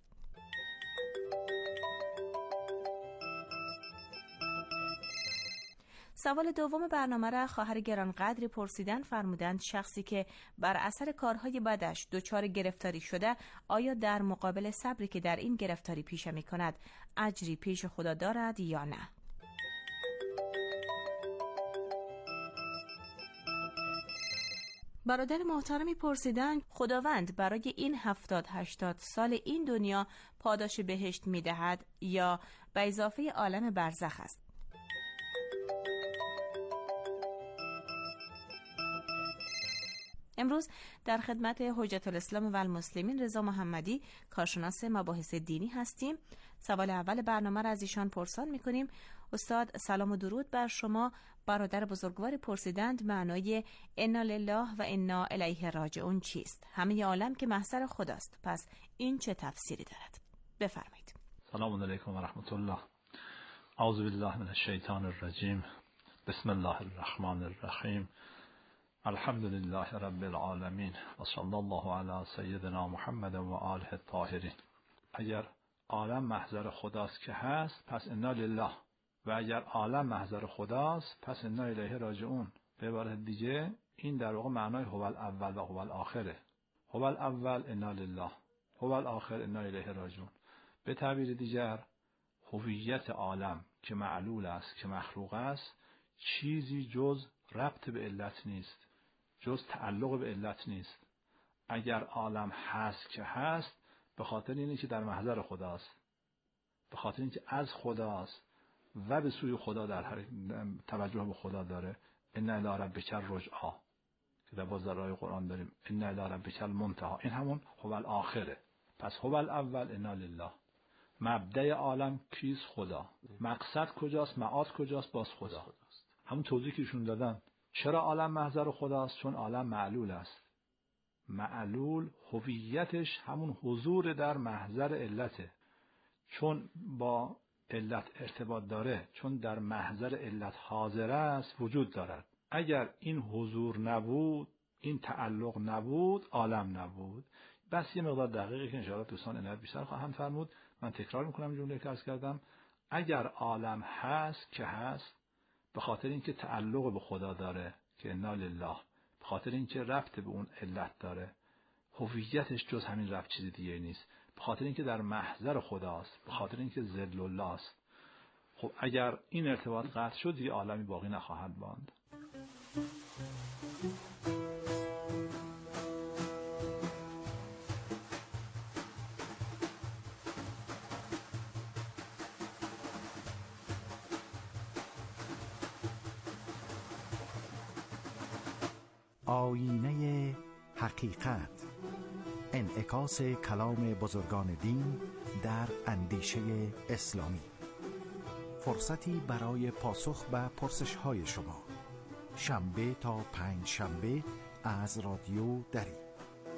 سوال دوم برنامه را خواهر گرانقدری پرسیدن، فرمودند شخصی که بر اثر کارهای بدش دچار گرفتاری شده، آیا در مقابل صبری که در این گرفتاری پیشه می کند اجری پیش خدا دارد یا نه؟ برادر محترمی پرسیدند خداوند برای این 70-80 سال این دنیا پاداش بهشت می دهد یا به اضافه عالم برزخ است؟ امروز در خدمت حجت الاسلام و المسلمین رضا محمدی، کارشناس مباحث دینی هستیم. سوال اول برنامه را از ایشان پرسان می‌کنیم. استاد سلام و درود بر شما. برادر بزرگوار پرسیدند معنای انا لله و انا الیه راجعون چیست؟ همه عالم که محضر خداست، پس این چه تفسیری دارد؟ بفرمایید. سلام علیکم و رحمت الله. اعوذ بالله من الشیطان الرجیم. بسم الله الرحمن الرحیم. الحمد لله رب العالمین و صلی الله علی سیدنا محمد و آله الطاهرین. اگر عالم محضر خداست که هست، پس انا لله، و اگر عالم محضر خداست پس انا الیه راجعون. به عبارت دیگه این در واقع معنای هو الاول و هو الاخره. هو الاول انا لله، هو الاخر انا الیه راجعون. به تعبیر دیگر هویت عالم که معلول است، که مخلوق است، چیزی جز ربط به علت نیست، جز تعلق به علت نیست. اگر عالم هست که هست به خاطر اینه که در محضر خداست، به خاطر اینکه از خداست و به سوی خدا در توجه به خدا داره. ان الی ربک الرجعی که در بازارهای قرآن داریم، ان الی ربک المنتهی، این همون هو الاخره. پس هو الاول انا لله. مبدأ عالم کیست؟ خدا. مقصد کجاست؟ معاد کجاست؟ باز خدا. همون توضیحی که ایشون دادن. چرا عالم محضر خداست؟ چون عالم معلول است. معلول هویتش همون حضور در محضر علته، چون با علت ارتباط داره، چون در محضر علت حاضر است، وجود دارد. اگر این حضور نبود، این تعلق نبود، عالم نبود. بس یه مقدار دقیقی که انشاءالله دوستان عنایت بیشتر خواهند فرمود. من تکرار میکنم جمله که عرض کردم. اگر عالم هست که هست به خاطر اینکه تعلق به خدا داره که انا لله، به خاطر اینکه ربط به اون علت داره، هویتش جز همین ربط چیز دیگه نیست، به خاطر اینکه در محضر خداست، به خاطر اینکه ذل الله است. خب اگر این ارتباط قطع شد دیگه عالمی باقی نخواهد ماند. آیینه حقیقت، انعکاس کلام بزرگان دین در اندیشه اسلامی. فرصتی برای پاسخ به پرسش‌های شما، شنبه تا پنج شنبه از رادیو دری.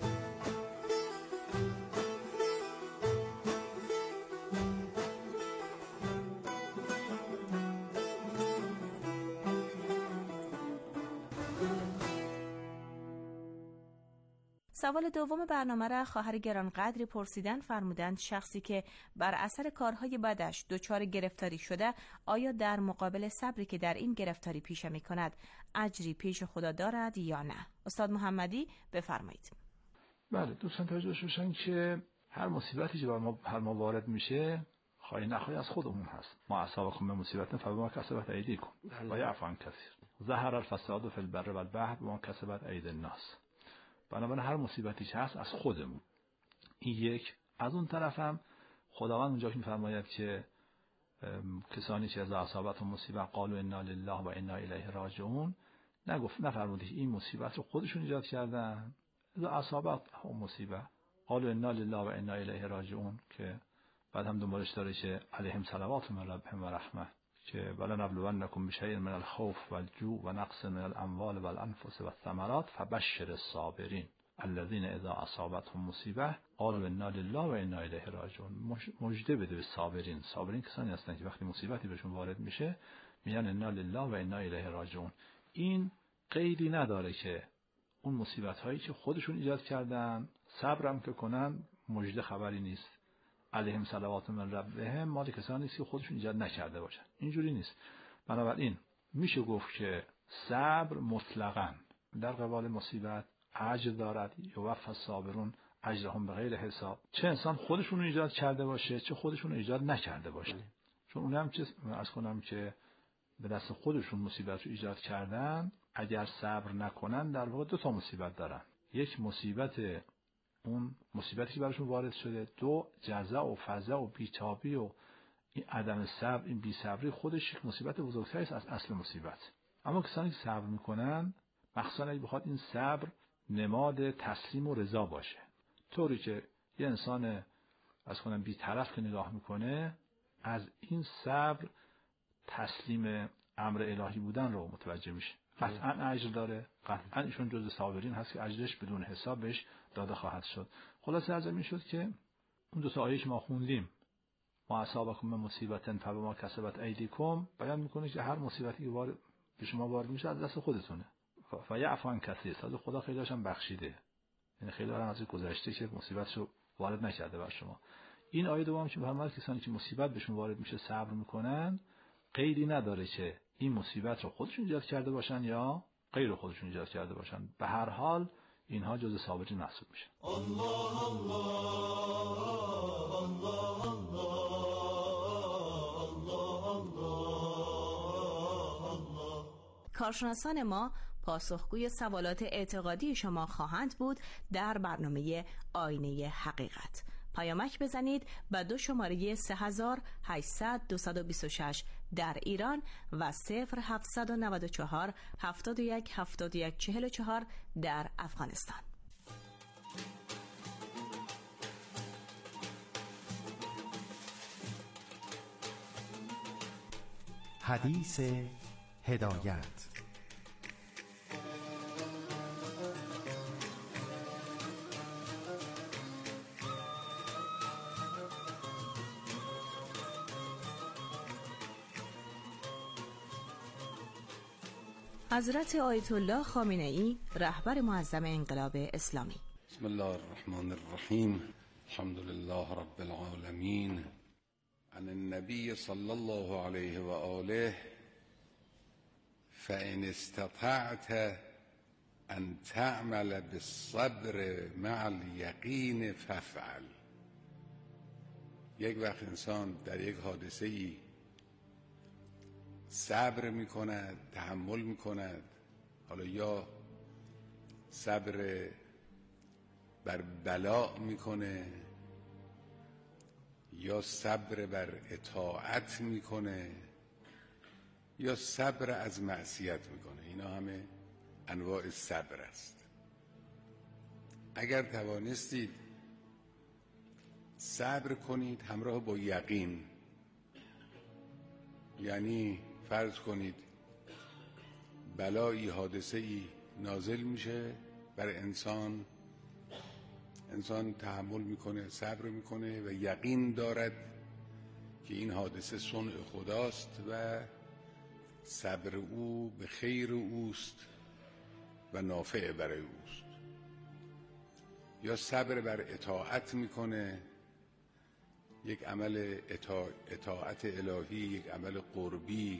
سوال دوم برنامه را خواهر گرانقدری پرسیدن. فرمودند شخصی که بر اثر کارهای بدش دچار گرفتاری شده، آیا در مقابل صبری که در این گرفتاری پیشه می کند اجری پیش خدا دارد یا نه؟ استاد محمدی بفرمایید. بله دوستان توجه باشن که هر مصیبتی که بر ما وارد میشه خواهی نخواهی از خودمون هست. ما اصابکم من مصیبت فبما کسبت ایدیکم و یعفو عن کثیر. ظهر الفساد فی البر والبحر بما کسبت ایدی الناس. بنابراین هر مصیبتی که هست از خودمون. این یک. از اون طرف هم خداوند اونجا که می‌فرماید که کسانی که از اصابت و مصیبت قالوا انا لله و انا الیه راجعون، نفرمود که این مصیبت رو خودشون ایجاد کردن. از اصابت و مصیبت قالوا انا لله و انا الیه راجعون که بعد هم دنبالش داره که علیهم صلوات من ربهم و رحمه که ولنبلونکم بشیء من الخوف والجوع و نقص من الاموال والانفس والثمرات فبشر الصابرین الذين اذا اصابتهم مصیبه قالوا انا لله و انا الیه راجعون. مژده بده به صابرین. صابرین کسانی هستند که وقتی مصیبتی بهشون وارد میشه میگن انا لله و انا الیه راجعون. این قیدی نداره که اون مصیبت هایی که خودشون ایجاد کردن صبرم که کنن مژده خبری نیست. علیهم صلوات من ربهم مال کسانی نیست که خودشون ایجاد نکرده باشن. اینجوری نیست. بنابراین میشه گفت که صبر مطلقاً در قبال مصیبت اجر دارد. یوفی الصابرون اجرهم بغیر حساب. چه انسان خودشون ایجاد کرده باشه چه خودشون ایجاد نکرده باشه. چون اونم چه عرض کنم که به دست خودشون مصیبت رو ایجاد کردن، اگر صبر نکنن در واقع دو تا مصیبت دارن. یک مصیبت اون مصیبتی که براشون وارد شده، دو جزع و فزع و بیتابی و این عدم صبر، این بی‌صبری خودش یک مصیبت بزرگتری است از اصل مصیبت. اما کسانی که صبر میکنن مخصوصا اگه بخواد این صبر نماد تسلیم و رضا باشه، طوری که یه انسان از کنم بی‌طرف که نگاه میکنه از این صبر تسلیم امر الهی بودن رو متوجه میشه. قطعا اجر داره، قطعا ایشون جز صابرین هست که اجرش بدون حساب بهش داده خواهد شد. خلاصه از این شد که اون دو تا آیه که ما خوندیم ما اصابکم من مصیبت فبما کسبت ایدیکم بیان میکنه که هر مصیبتی که به شما وارد میشه از دست خودتونه. و یعفو عن کثیر. خدا خیلی هاشم بخشیده، یعنی خیلی هم از گذشته که مصیبتشو وارد نکرده بر شما. این آیه دوم که فرمود کسانی که مصیبت بهشون وارد میشه صبر میکنن، قیدی نداره که این مصیبت رو خودشون ایجاد کرده باشن یا غیر خودشون ایجاد کرده باشن، به هر حال اینها جزء صابرین محسوب میشن. الله الله الله الله. کارشناسان ما پاسخگوی سوالات اعتقادی شما خواهند بود در برنامه آینه حقیقت. پیامک بزنید به 2 شماره 3800 226 در ایران و 0794 71 71 44 در افغانستان. حدیث هدایت. حضرت آیت الله خامنه‌ای رهبر معظم انقلاب اسلامی. بسم الله الرحمن الرحیم. الحمد لله رب العالمین. عن النبی صلی الله علیه و آله فإن استطعت ان تعمل بالصبر مع الیقین فافعل. یک وقت انسان در یک حادثه‌ای صبر میکند، تحمل میکند، حالا یا صبر بر بلا میکنه یا صبر بر اطاعت میکنه یا صبر از معصیت میکنه. اینا همه انواع صبر است. اگر توانستید صبر کنید همراه با یقین، یعنی فرض کنید بلایی، حادثه‌ای نازل میشه بر انسان تحمل میکنه، صبر میکنه و یقین دارد که این حادثه صنع خداست و صبر او به خیر اوست و نافع برای اوست. یا صبر بر اطاعت میکنه، یک عمل اطاعت الهی، یک عمل قربی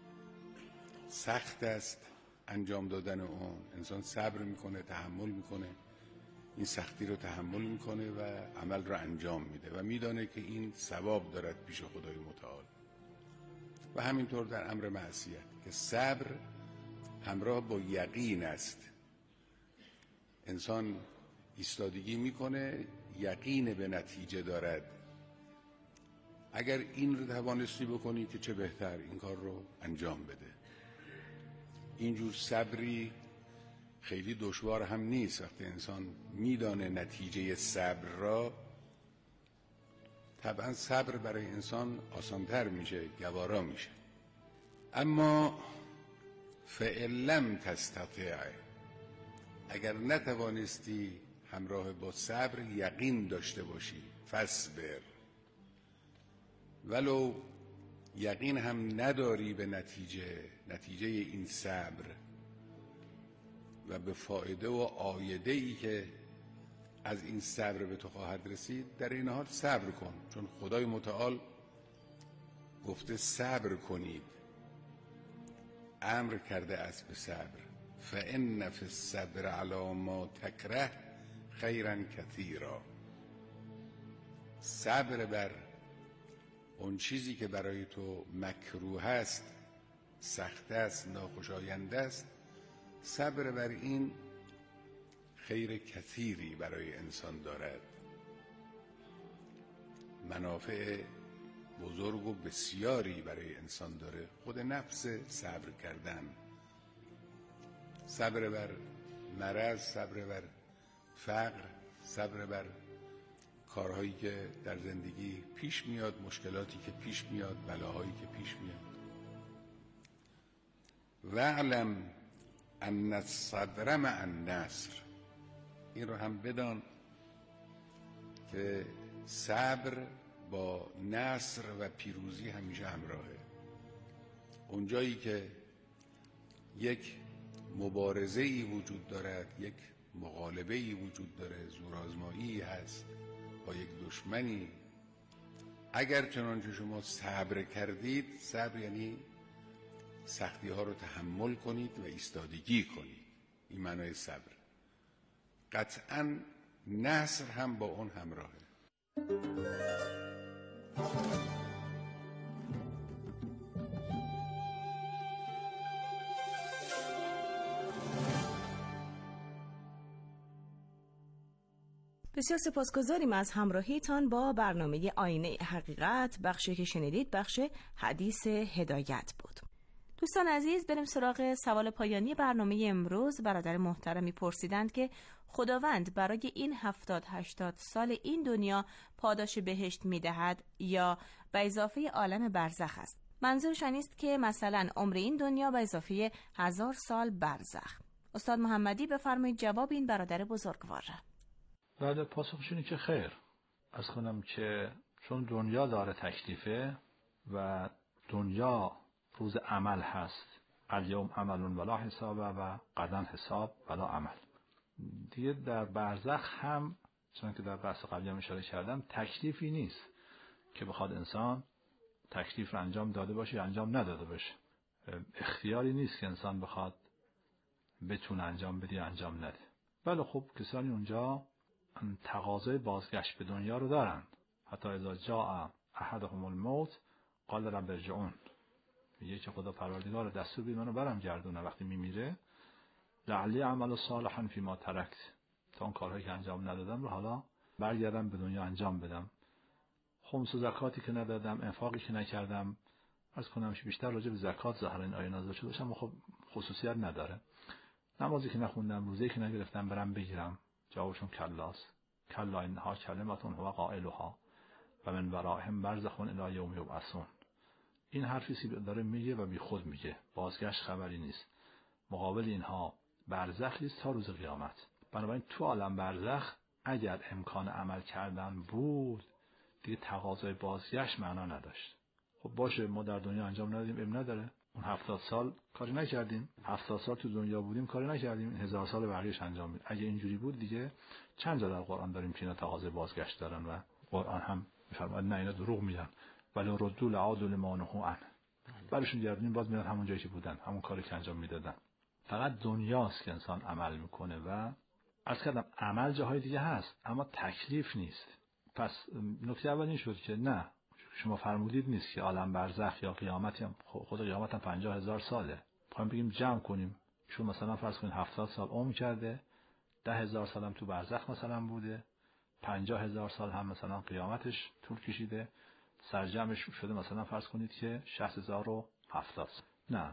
سخت است انجام دادن اون. انسان صبر میکنه، تحمل میکنه، این سختی رو تحمل میکنه و عمل رو انجام میده و میدانه که این ثواب دارد پیش خدای متعال. و همینطور در امر معصیت که صبر همراه با یقین است. انسان ایستادگی میکنه، یقین به نتیجه دارد. اگر این رو توانستی بکنی که چه بهتر، این کار رو انجام بده. اینجور صبری خیلی دشوار هم نیست. وقتی انسان میدانه نتیجه صبر را، طبعا صبر برای انسان آسانتر میشه، گوارا میشه. اما فإن لم تستطع، اگر نتوانستی همراه با صبر یقین داشته باشی، فاصبر، ولو یقین هم نداری به نتیجه این صبر و به فایده و عایده ای که از این صبر به تو خواهد رسید، در این حال صبر کن، چون خدای متعال گفته صبر کنید، امر کرده است به صبر. فإن فی الصبر علی ما تکره خیرا کثیرا. صبر بر اون چیزی که برای تو مکروه است، سخت است، ناخوشایند است، صبر بر این خیر کثیری برای انسان دارد، منافع بزرگ و بسیاری برای انسان داره. خود نفس صبر کردن، صبر بر مرض، صبر بر فقر، صبر بر کارهایی که در زندگی پیش میاد، مشکلاتی که پیش میاد، بلاهایی که پیش میاد. واعلم ان الصبر مع النصر. این رو هم بدان که صبر با نصر و پیروزی همیشه همراهه. اونجایی که یک مبارزه‌ای وجود دارد، یک مغالبه‌ای وجود داره، زورآزمایی هست با یک دشمنی اگر چنانچه شما صبر کردید، صبر یعنی سختی ها رو تحمل کنید و ایستادگی کنید، این معنای صبر. قطعاً نصر هم با اون همراهه. بسیار سپاسگزاریم از همراهیتان با برنامه آینه حقیقت. بخشی که شنیدید بخش حدیث هدایت بود. دوستان عزیز، بریم سراغ سوال پایانی برنامه امروز. برادر محترمی پرسیدند که خداوند برای این 70-80 سال این دنیا پاداش بهشت میدهد یا به اضافه عالم برزخ است؟ منظورشان است که مثلا عمر این دنیا به اضافه 1000 سال برزخ. استاد محمدی بفرمایید جواب این برادر بزرگوار را. بعد پاسخشونی که خیر از کنم که چون دنیا داره تکلیفه و دنیا روز عمل هست، الیوم عملون ولا حساب و غدا حساب ولا عمل، دیگه در برزخ هم چون که در بحث قبلی هم اشاره کردم تکلیفی نیست که بخواد انسان تکلیف رو انجام داده باشه یا انجام نداده باشه. اختیاری نیست که انسان بخواد بتونه انجام بده یا انجام نده. بله خب کسانی اونجا تقاضای بازگشت به دنیا رو دارن. حتی اذا جاء احدهم الموت قال رب ارجعون، میگه که خدا پروردگار دستور بده منو برم گردونه وقتی میمیره، لعلی اعمل صالحا فیما ترکت، تا اون کارهایی که انجام ندادم رو حالا برگردم به دنیا انجام بدم. خمس و زکاتی که ندادم، انفاقی که نکردم، عرض کنم بیشتر راجع به زکات ظاهرا این آیه نازل شده باشه، اما خب خصوصیت نداره. نمازی که نخوندم، روزی که نگرفتم برم بگیرم، جوابشون کلاست. کلا انها کلمتون هو قائلها و من ورائهم برزخ الی یوم یبعثون. این حرفی که داره میگه و بی خود میگه، بازگشت خبری نیست. مقابل اینها برزخی است تا روز قیامت. بنابراین تو عالم برزخ اگر امکان عمل کردن بود دیگه تقاضای بازگشت معنا نداشت. خب باشه ما در دنیا انجام ندادیم، اب نداره، اون 70 سال کاری نکردیم، 70 سال تو دنیا بودیم کاری نکردیم، این 1000 سال بقیه‌اش انجام میدیم. اگه اینجوری بود دیگه چند جا در قرآن داریم که اینا تقاضای بازگشت دارن و قرآن هم میفرماید نه اینا دروغ میگن، ولی ردوا لعادوا لما نهوا عنه، برشون گردونیم باز میرن همون جایی که بودن، همون کاری که انجام میدادن. فقط دنیاست که انسان عمل میکنه و عرض کردم عمل جاهای دیگه هست اما تکلیف نیست. پس نکته اول این شد که نه، شما فرمودید نیست که عالم برزخ یا قیامت هم، خود قیامت هم 50,000 ساله. میخوایم بگیم جمع کنیم، چون مثلا فرض کنید 70 سال عمر کرده، 10,000 سال هم تو برزخ مثلا بوده، 50,000 سال هم مثلا قیامتش طول کشیده، سرجمعش شده مثلا فرض کنید که 60,070. نه،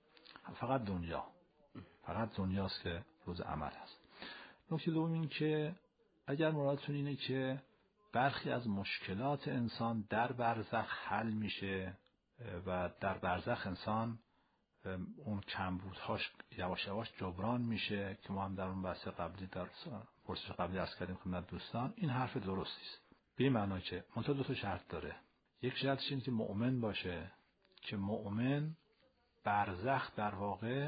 فقط دنیا، فقط دنیاست که روز عمل هست. نکته دوم این که اگر مرادتون اینه که برخی از مشکلات انسان در برزخ حل میشه و در برزخ انسان اون کمبودهاش یواش یواش جبران میشه که ما هم در اون بحث قبلی در پرسش قبلی عرض کردیم خدمت دوستان، این حرف درستی است. به این معنی که منتها 2 شرط داره. یک شرطش اینه که مؤمن باشه، که مؤمن برزخ در واقع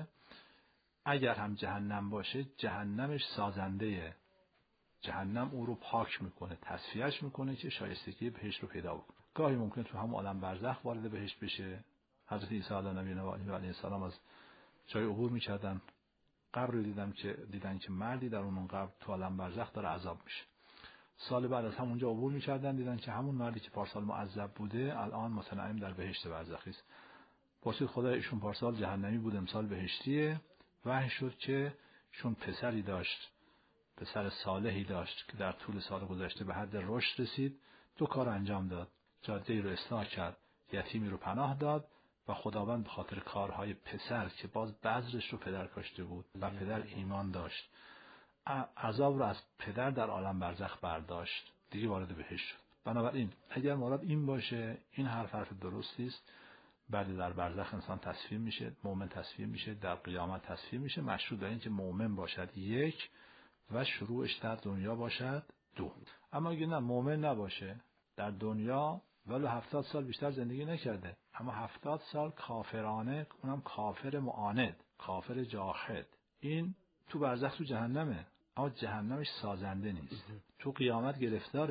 اگر هم جهنم باشه جهنمش سازنده، جهنم او رو پاک میکنه، تصفیهش میکنه که شایستگی بهشت رو پیدا بکنه. گاهی ممکنه تو هم عالم برزخ وارد بهشت بشه. حضرت عیسی علیه السلام از جای عبور میکردن، قبر رو دیدن که مردی در اون قبر تو عالم برزخ داره عذاب میشه. سال بعد از همونجا عبور میکردن، دیدن که همون مردی که پارسال معذب بوده الان متنعم در بهشت برزخی است. پرسید خدا ایشون پارسال جهنمی بود امسال بهشتیه؟ وحی شد که چون پسری داشت، پسر صالحی داشت که در طول سال گذشته به حد رشد رسید، 2 کار انجام داد. جاده‌ای رو اصلاح کرد، یتیمی رو پناه داد و خداوند به خاطر کارهای پسر که باز بذرش رو پدر کاشته بود و پدر ایمان داشت، عذاب رو از پدر در عالم برزخ برداشت، دیگه وارد بهشت شد. بنابراین اگر مراد این باشه، این حرف درستی است. بعد در برزخ انسان تصفیه میشه، مؤمن تصفیه میشه، در قیامت تصفیه میشه، مشروط به این که مؤمن باشد 1 و شروعش در دنیا باشد 2. اما اگه نه مؤمن نباشه، در دنیا ولو 70 سال بیشتر زندگی نکرده، اما 70 سال کافرانه، اونم کافر معاند، کافر جاحد، این تو برزخ تو جهنمه، اما جهنمش سازنده نیست. تو قیامت گرفتاره،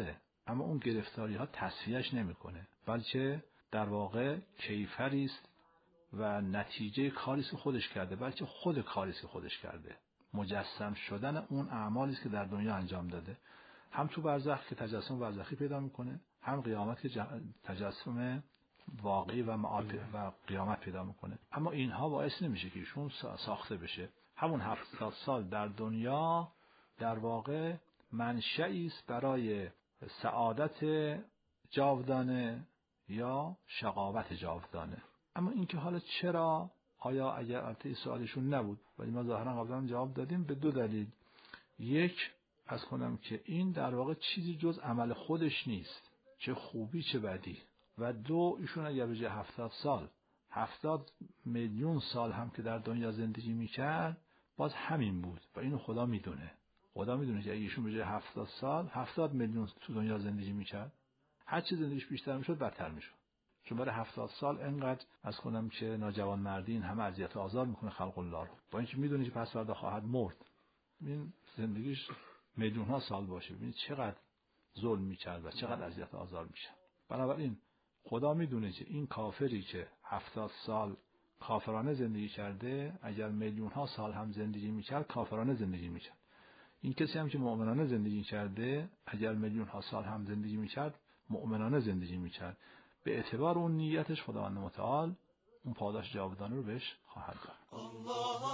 اما اون گرفتاری ها تصفیهش نمیکنه، بلکه در واقع کیفری است و نتیجه کاری است که خودش کرده، بلکه خود کاری است که خودش کرده، مجسم شدن اون اعمالی است که در دنیا انجام داده، هم تو برزخ که تجسم برزخی پیدا میکنه، هم قیامت که تجسم واقعی و معاد و قیامت پیدا میکنه. اما اینها باعث نمیشه که ایشون ساخته بشه. همون 70 سال در دنیا در واقع منشأی است برای سعادت جاودانه یا شقاوت جاودانه. اما اینکه حالا چرا، آیا اگر البته سوالشون نبود ولی ما ظاهرا قبلا جواب دادیم، به دو دلیل. یک، از کنم که این در واقع چیزی جز عمل خودش نیست، چه خوبی چه بدی. و دو، ایشون اگر به جای 70 سال 70 میلیون سال هم که در دنیا زندگی میکرد باز همین بود و اینو خدا میدونه. خدا میدونه که اگه ایشون به جای 70 سال 70 میلیون تو دنیا زندگی میکرد، هر چی زندگیش بیشتر میشد بدتر میشد. چون برای 70 سال انقدر از کنم که ناجوانمردی همه اذیت و آزار میکنه خلق الله رو، با اینکه میدونه که پس فردا خواهد مرد. این زندگیش میلیون ها سال باشه، ببینید چقدر ظلم میکرد و چقدر اذیت و آزار میشه. بنابراین خدا میدونه که این کافری که 70 سال کافرانه زندگی کرده، اگر میلیون ها سال هم زندگی میکرد کافرانه زندگی میکرد. این کسی هم که مؤمنانه زندگی کرده، اگر میلیون ها سال هم زندگی میکرد مؤمنانه زندگی میکرد. به اعتبار اون نیتش خداوند متعال اون پاداش جاودانه رو بهش خواهد داد. الله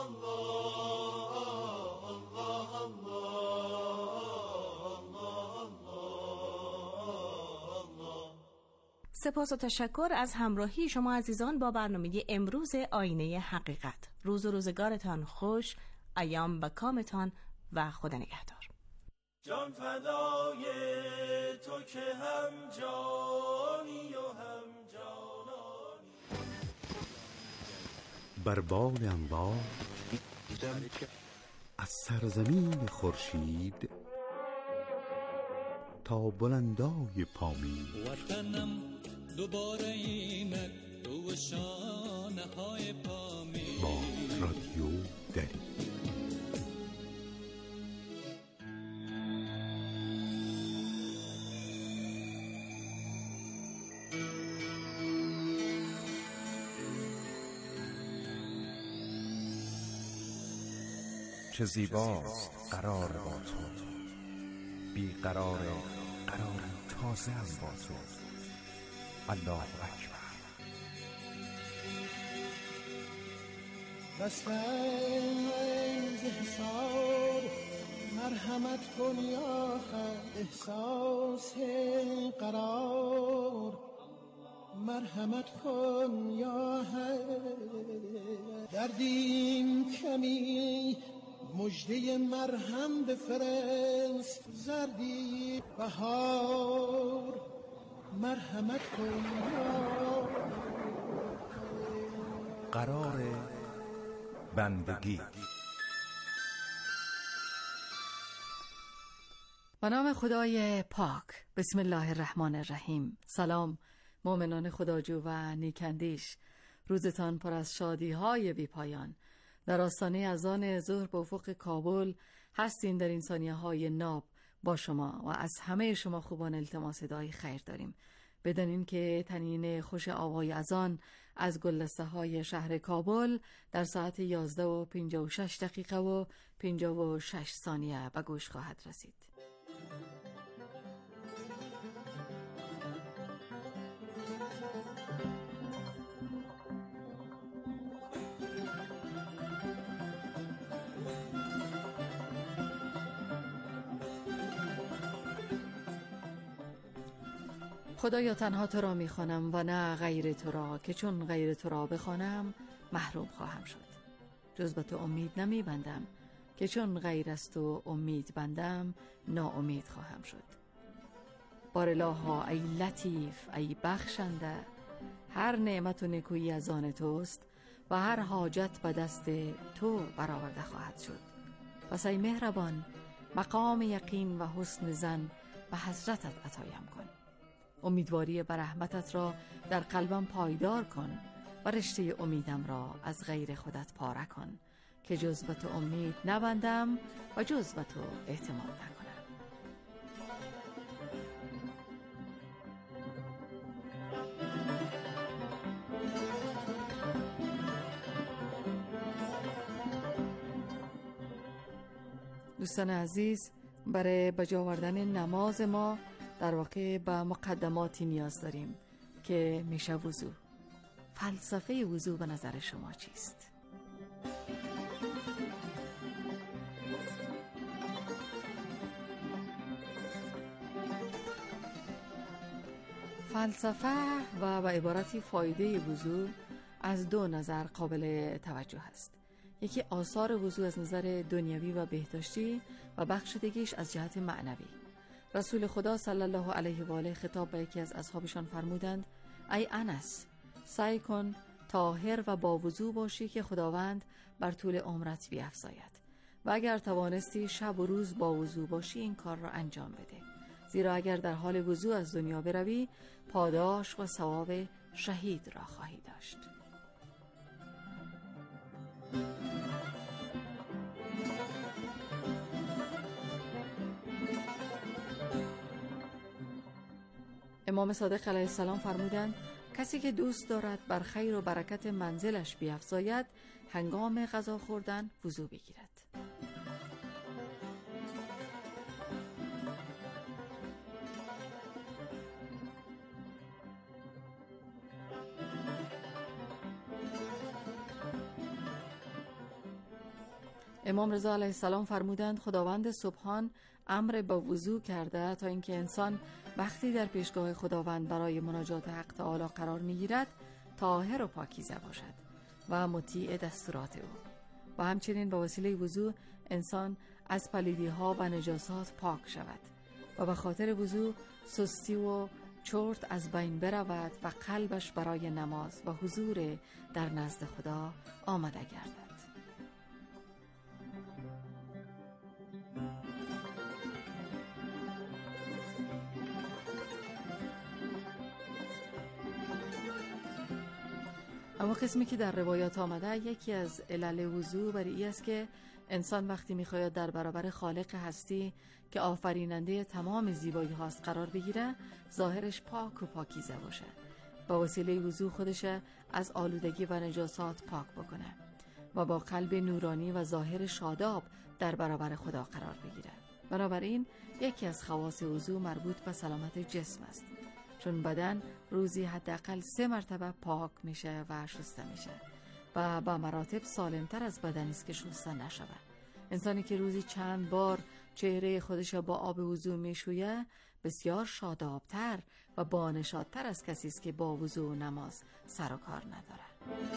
الله الله الله. سپاس و تشکر از همراهی شما عزیزان با برنامه امروز آینه حقیقت. روز و روزگارتان خوش، ایام و کامتان و خدا نگهدار. جان فدای تو که هم جانی و هم جانانی. بر بال انوار از سرزمین خورشید تا بلندای پامین، وطنم دوباره ایمد رو شانه های پامین. با رادیو دری. چه زیباست قرار با تو، بی قرار تازه هم با تو. الله اکبر. بستنز حساب مرحمت کن یا خد، احساس قرار مرحمت کن یا حد. دردیم کمی مجده مرهم بفرست، زردی بهار مرحمت کن یا قرار بندگی. به نام خدای پاک. بسم الله الرحمن الرحیم. سلام مؤمنان خداجو و نیکندیش. روزتان پر از شادی های بی پایان. در آستانه اذان ظهر به افق کابل هستیم در این ثانیه های ناب با شما و از همه شما خوبان التماس دعای خیر داریم. بدانید که تنین خوش آوای اذان از گلدسته های شهر کابل در ساعت 11:56 و 56 ثانیه به گوش خواهد رسید. خدایا تنها تو را میخوانم و نه غیر تو را، که چون غیر تو را بخوانم محروم خواهم شد. جز به تو امید نمیبندم، که چون غیر از تو امید بندم ناامید خواهم شد. بارالها ای لطیف ای بخشنده، هر نعمت و نکویی از آن توست و هر حاجت به دست تو برآورده خواهد شد. پس ای مهربان مقام یقین و حسن ظن به حضرتت عطایم کن. امیدواری به رحمتت را در قلبم پایدار کن و رشته امیدم را از غیر خودت پاره کن، که جز به تو امید نبندم و جز به تو اعتماد نکنم. دوستان عزیز، برای بجا آوردن نماز ما در واقع به مقدماتی نیاز داریم که میشه وضو. فلسفه وضو به نظر شما چیست؟ فلسفه و به عبارتی فایده وضو از دو نظر قابل توجه است. یکی آثار وضو از نظر دنیوی و بهداشتی و بخش دیگه‌اش از جهت معنوی. رسول خدا صلی الله علیه و آله خطاب به یکی از اصحابشان فرمودند: ای انس، سعی کن طاهر و با وضو باشی که خداوند بر طول عمرت بیفزاید، و اگر توانستی شب و روز با وضو باشی این کار را انجام بده، زیرا اگر در حال وضو از دنیا بروی پاداش و ثواب شهید را خواهی داشت. امام صادق علیه السلام فرمودند: کسی که دوست دارد بر خیر و برکت منزلش بیفزاید هنگام غذا خوردن وضو بگیرد. امام رضا علیه السلام فرمودند: خداوند سبحان امر با وضو کرده تا اینکه انسان وقتی در پیشگاه خداوند برای مناجات حق تعالی قرار میگیرد طاهر و پاکیزه باشد و مطیع دستورات او، و همچنین با وسیله وضو انسان از پلیدی ها و نجاسات پاک شود و به خاطر وضو سستی و چرت از بین برود و قلبش برای نماز و حضور در نزد خدا آماده گردد. اما قسمی که در روایات آمده، یکی از علل وضو برای این است که انسان وقتی میخواید در برابر خالق هستی که آفریننده تمام زیبایی هاست قرار بگیره، ظاهرش پاک و پاکیزه باشه، با وسیله وضو خودش از آلودگی و نجاسات پاک بکنه و با قلب نورانی و ظاهر شاداب در برابر خدا قرار بگیره. بنابراین یکی از خواص وضو مربوط به سلامت جسم است، چون بدن روزی حداقل 3 مرتبه پاک میشه و شسته میشه و با مراتب سالمتر از بدنی است که شسته نشود. انسانی که روزی چند بار چهره خودش با آب وضو میشویه بسیار شادابتر و بانشادتر از کسی است که با وضو و نماز سر و کار نداره.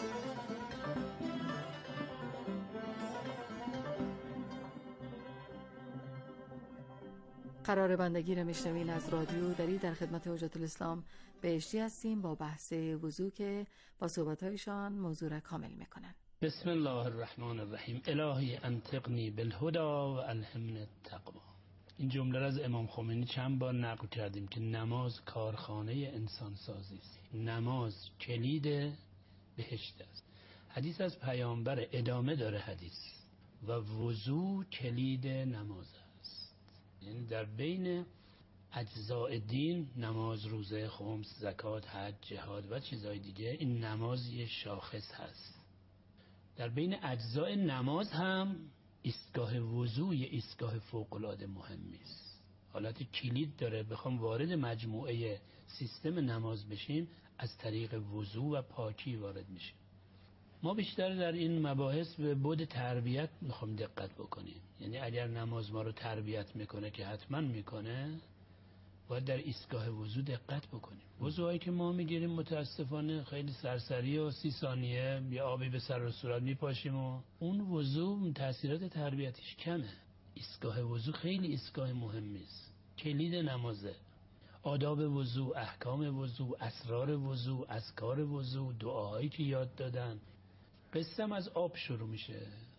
قرار بندگی را میشنوین از رادیو دری. در خدمت حجت الاسلام بهشتی هستیم با بحث وضو که با صحبت‌هایشان موضوع را کامل میکنن. بسم الله الرحمن الرحیم. الهی انطقنی بالهدی و الهمنی التقوا. این جمله را از امام خمینی چند بار نقل کردیم که نماز کارخانه انسان سازی است. نماز کلید بهشت است. حدیث از پیامبر ادامه داره حدیث و وضو کلید نماز است. یعنی در بین اجزاء دین، نماز، روزه، خمس، زکات، حج، جهاد و چیزهای دیگه، این نماز یه شاخص هست. در بین اجزاء نماز هم ایستگاه وضو یه ایستگاه فوق‌العاده مهمی است. حالت کلید داره. بخوام وارد مجموعه سیستم نماز بشیم از طریق وضو و پاکی وارد میشیم. ما بیشتر در این مباحث به بعد تربیت میخوام دقت بکنیم. یعنی اگر نماز ما رو تربیت میکنه که حتما میکنه، باید در ایستگاه وضو دقت بکنیم. وضوهایی که ما میگیریم متاسفانه خیلی سرسری و 30 ثانیه یه آبی به سر و صورت میپاشیم و اون وضو تاثیرات تربیتیش کمه. ایستگاه وضو خیلی ایستگاه مهمی است. کلید نمازه. آداب وضو، احکام وضو، اسرار وضو، اذکار وضو، دعاهایی که یاد دادن. قسم از آب شروع میشه.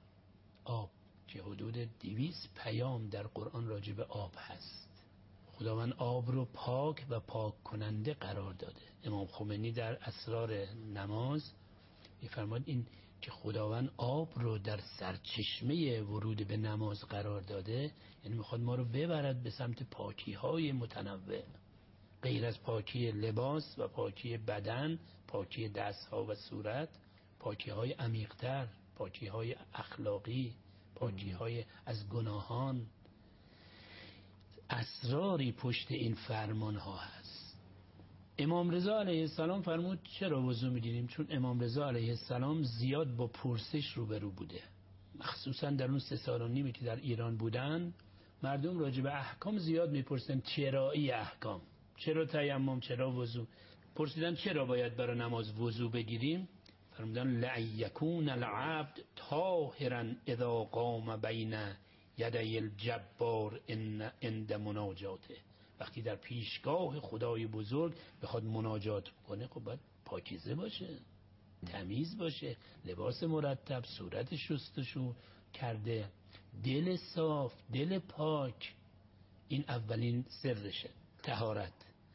آب که حدود 200 پیام در قرآن راجع به آب هست. خداوند آب رو پاک و پاک کننده قرار داده. امام خمینی در اسرار نماز می‌فرماد این که خداوند آب رو در سرچشمه ورود به نماز قرار داده، یعنی میخواد ما رو ببرد به سمت پاکی‌های متنوع، غیر از پاکی لباس و پاکی بدن، پاکی دست‌ها و صورت، پاکی‌های عمیق‌تر، پاکی‌های اخلاقی، پاکی‌های از گناهان. اسراری پشت این فرمان‌ها هست. امام رضا علیه السلام فرمود چرا وضو می‌گیریم؟ چون امام رضا علیه السلام زیاد با پرسش روبرو بوده، مخصوصا در اون 3 سال و نیمی که در ایران بودن. مردم راجع به احکام زیاد میپرسن، چرایی احکام، چرا تیمم، چرا وضو. پرسیدن چرا باید برای نماز وضو بگیریم؟ فرمودن لأن یکون العبد طاهرا اذا قام بین یدی الجبار عند مناجاته. وقتی در پیشگاه خدای بزرگ بخواد مناجات کنه، خب باید پاکیزه باشه، تمیز باشه، لباس مرتب، صورت شستشو کرده، دل صاف، دل پاک. این اولین سرشه، طهارت.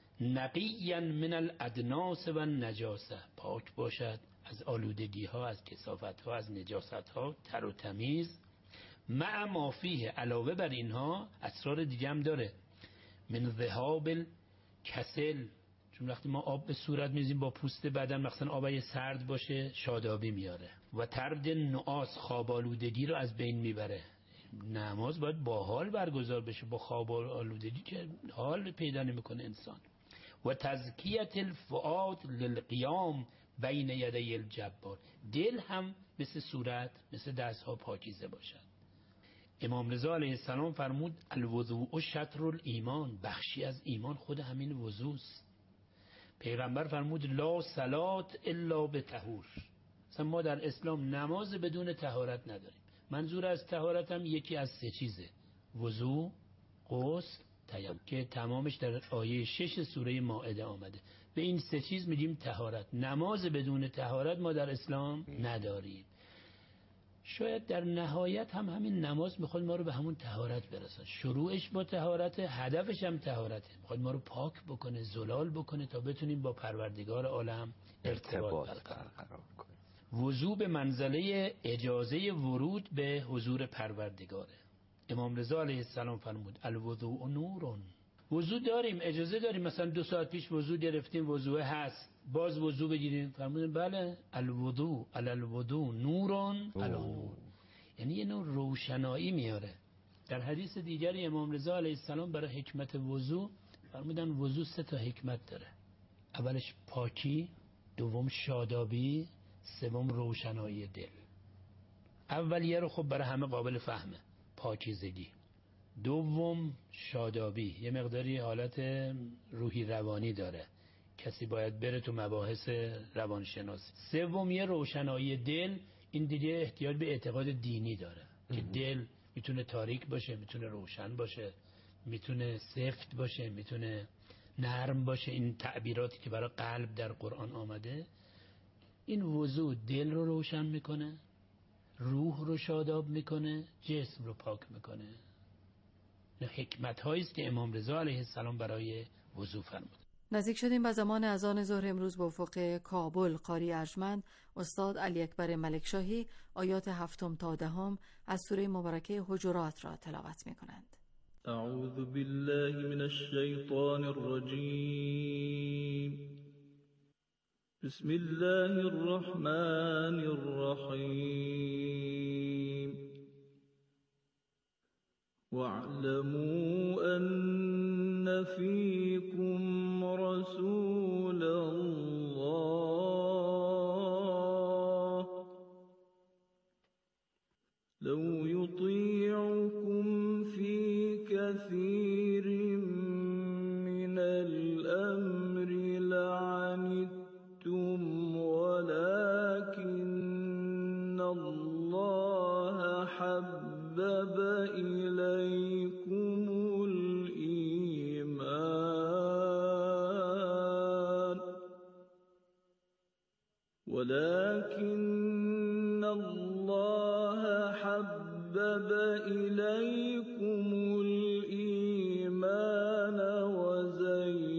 نقیاً من الادناس و النجاسه، پاک باشد از آلودگی ها، از کثافت ها، از نجاست ها، تر و تمیز. مع ما فیه، علاوه بر اینها اسرار دیگه هم داره. من ذهاب الکسل، چون وقتی ما آب به صورت میزیم با پوست بدن، مثلا آب سرد باشه شادابی میاره. و طرد نعاس، خواب آلودگی رو از بین میبره. نماز باید با حال برگزار بشه، با خواب آلودگی که حال پیدا نمیکنه انسان. و تزکیت الفؤاد للقیام بین یدی الجبار، دل هم مثل صورت، مثل دست ها پاکیزه باشد. امام رضا علیه السلام فرمود الوضوء شطر الایمان، بخشی از ایمان خود همین وضوست. پیغمبر فرمود لا صلات الا بطهور، مثلا ما در اسلام نماز بدون طهارت نداریم. منظور از طهارت هم یکی از 3 چیزه: وضو، غسل، تیمم، که تمامش در آیه 6 سوره مائده آمده. به این 3 چیز میگیم طهارت. نماز بدون طهارت ما در اسلام نداریم. شاید در نهایت هم همین نماز میخواد ما رو به همون طهارت برسه. شروعش با طهارت، هدفش هم طهارته. میخواد ما رو پاک بکنه، زلال بکنه تا بتونیم با پروردگار عالم ارتباط برقرار کنیم. وضو به منزله اجازه ورود به حضور پروردگاره. امام رضا علیه السلام فرمود الوضوء نورون، وضو داریم، اجازه داریم، مثلا 2 ساعت پیش وضو گرفتیم، وضو هست، باز وضو بگیریم. فرمودن بله الوضوء علی الوضوء نورون علی نور، یعنی یه نوع روشنایی میاره. در حدیث دیگری امام رضا علیه السلام برای حکمت وضو فرمودن وضو 3 تا حکمت داره. اولش پاکی، دوم شادابی، سوم روشنایی دل. اولیه رو خب برای همه قابل فهمه، پاکیزگی. دوم شادابی، یه مقداری حالت روحی روانی داره، کسی باید بره تو مباحث روانشناسی. سوم یه روشنایی دل، این دیگه احتیاج به اعتقاد دینی داره که دل میتونه تاریک باشه، میتونه روشن باشه، میتونه سفت باشه، میتونه نرم باشه. این تعبیراتی که برای قلب در قرآن آمده. این وضو دل رو روشن میکنه، روح رو شاداب میکنه، جسم رو پاک میکنه. حکمت هایی است که امام رضا علیه السلام برای وضو فرمود. نزدیک شدیم به زمان اذان ظهر. امروز به افق کابل قاری ارجمند استاد علی اکبر ملکشاهی آیات 7 تا 10 از سوره مبارکه حجرات را تلاوت می‌کنند. اعوذ بالله من الشیطان الرجیم. بسم الله الرحمن الرحیم. واعلموا أن فيكم رسول الله لو يطيعكم في كثير من الأمر لعنتم ولكن الله حبب إليكم الإيمان وزينه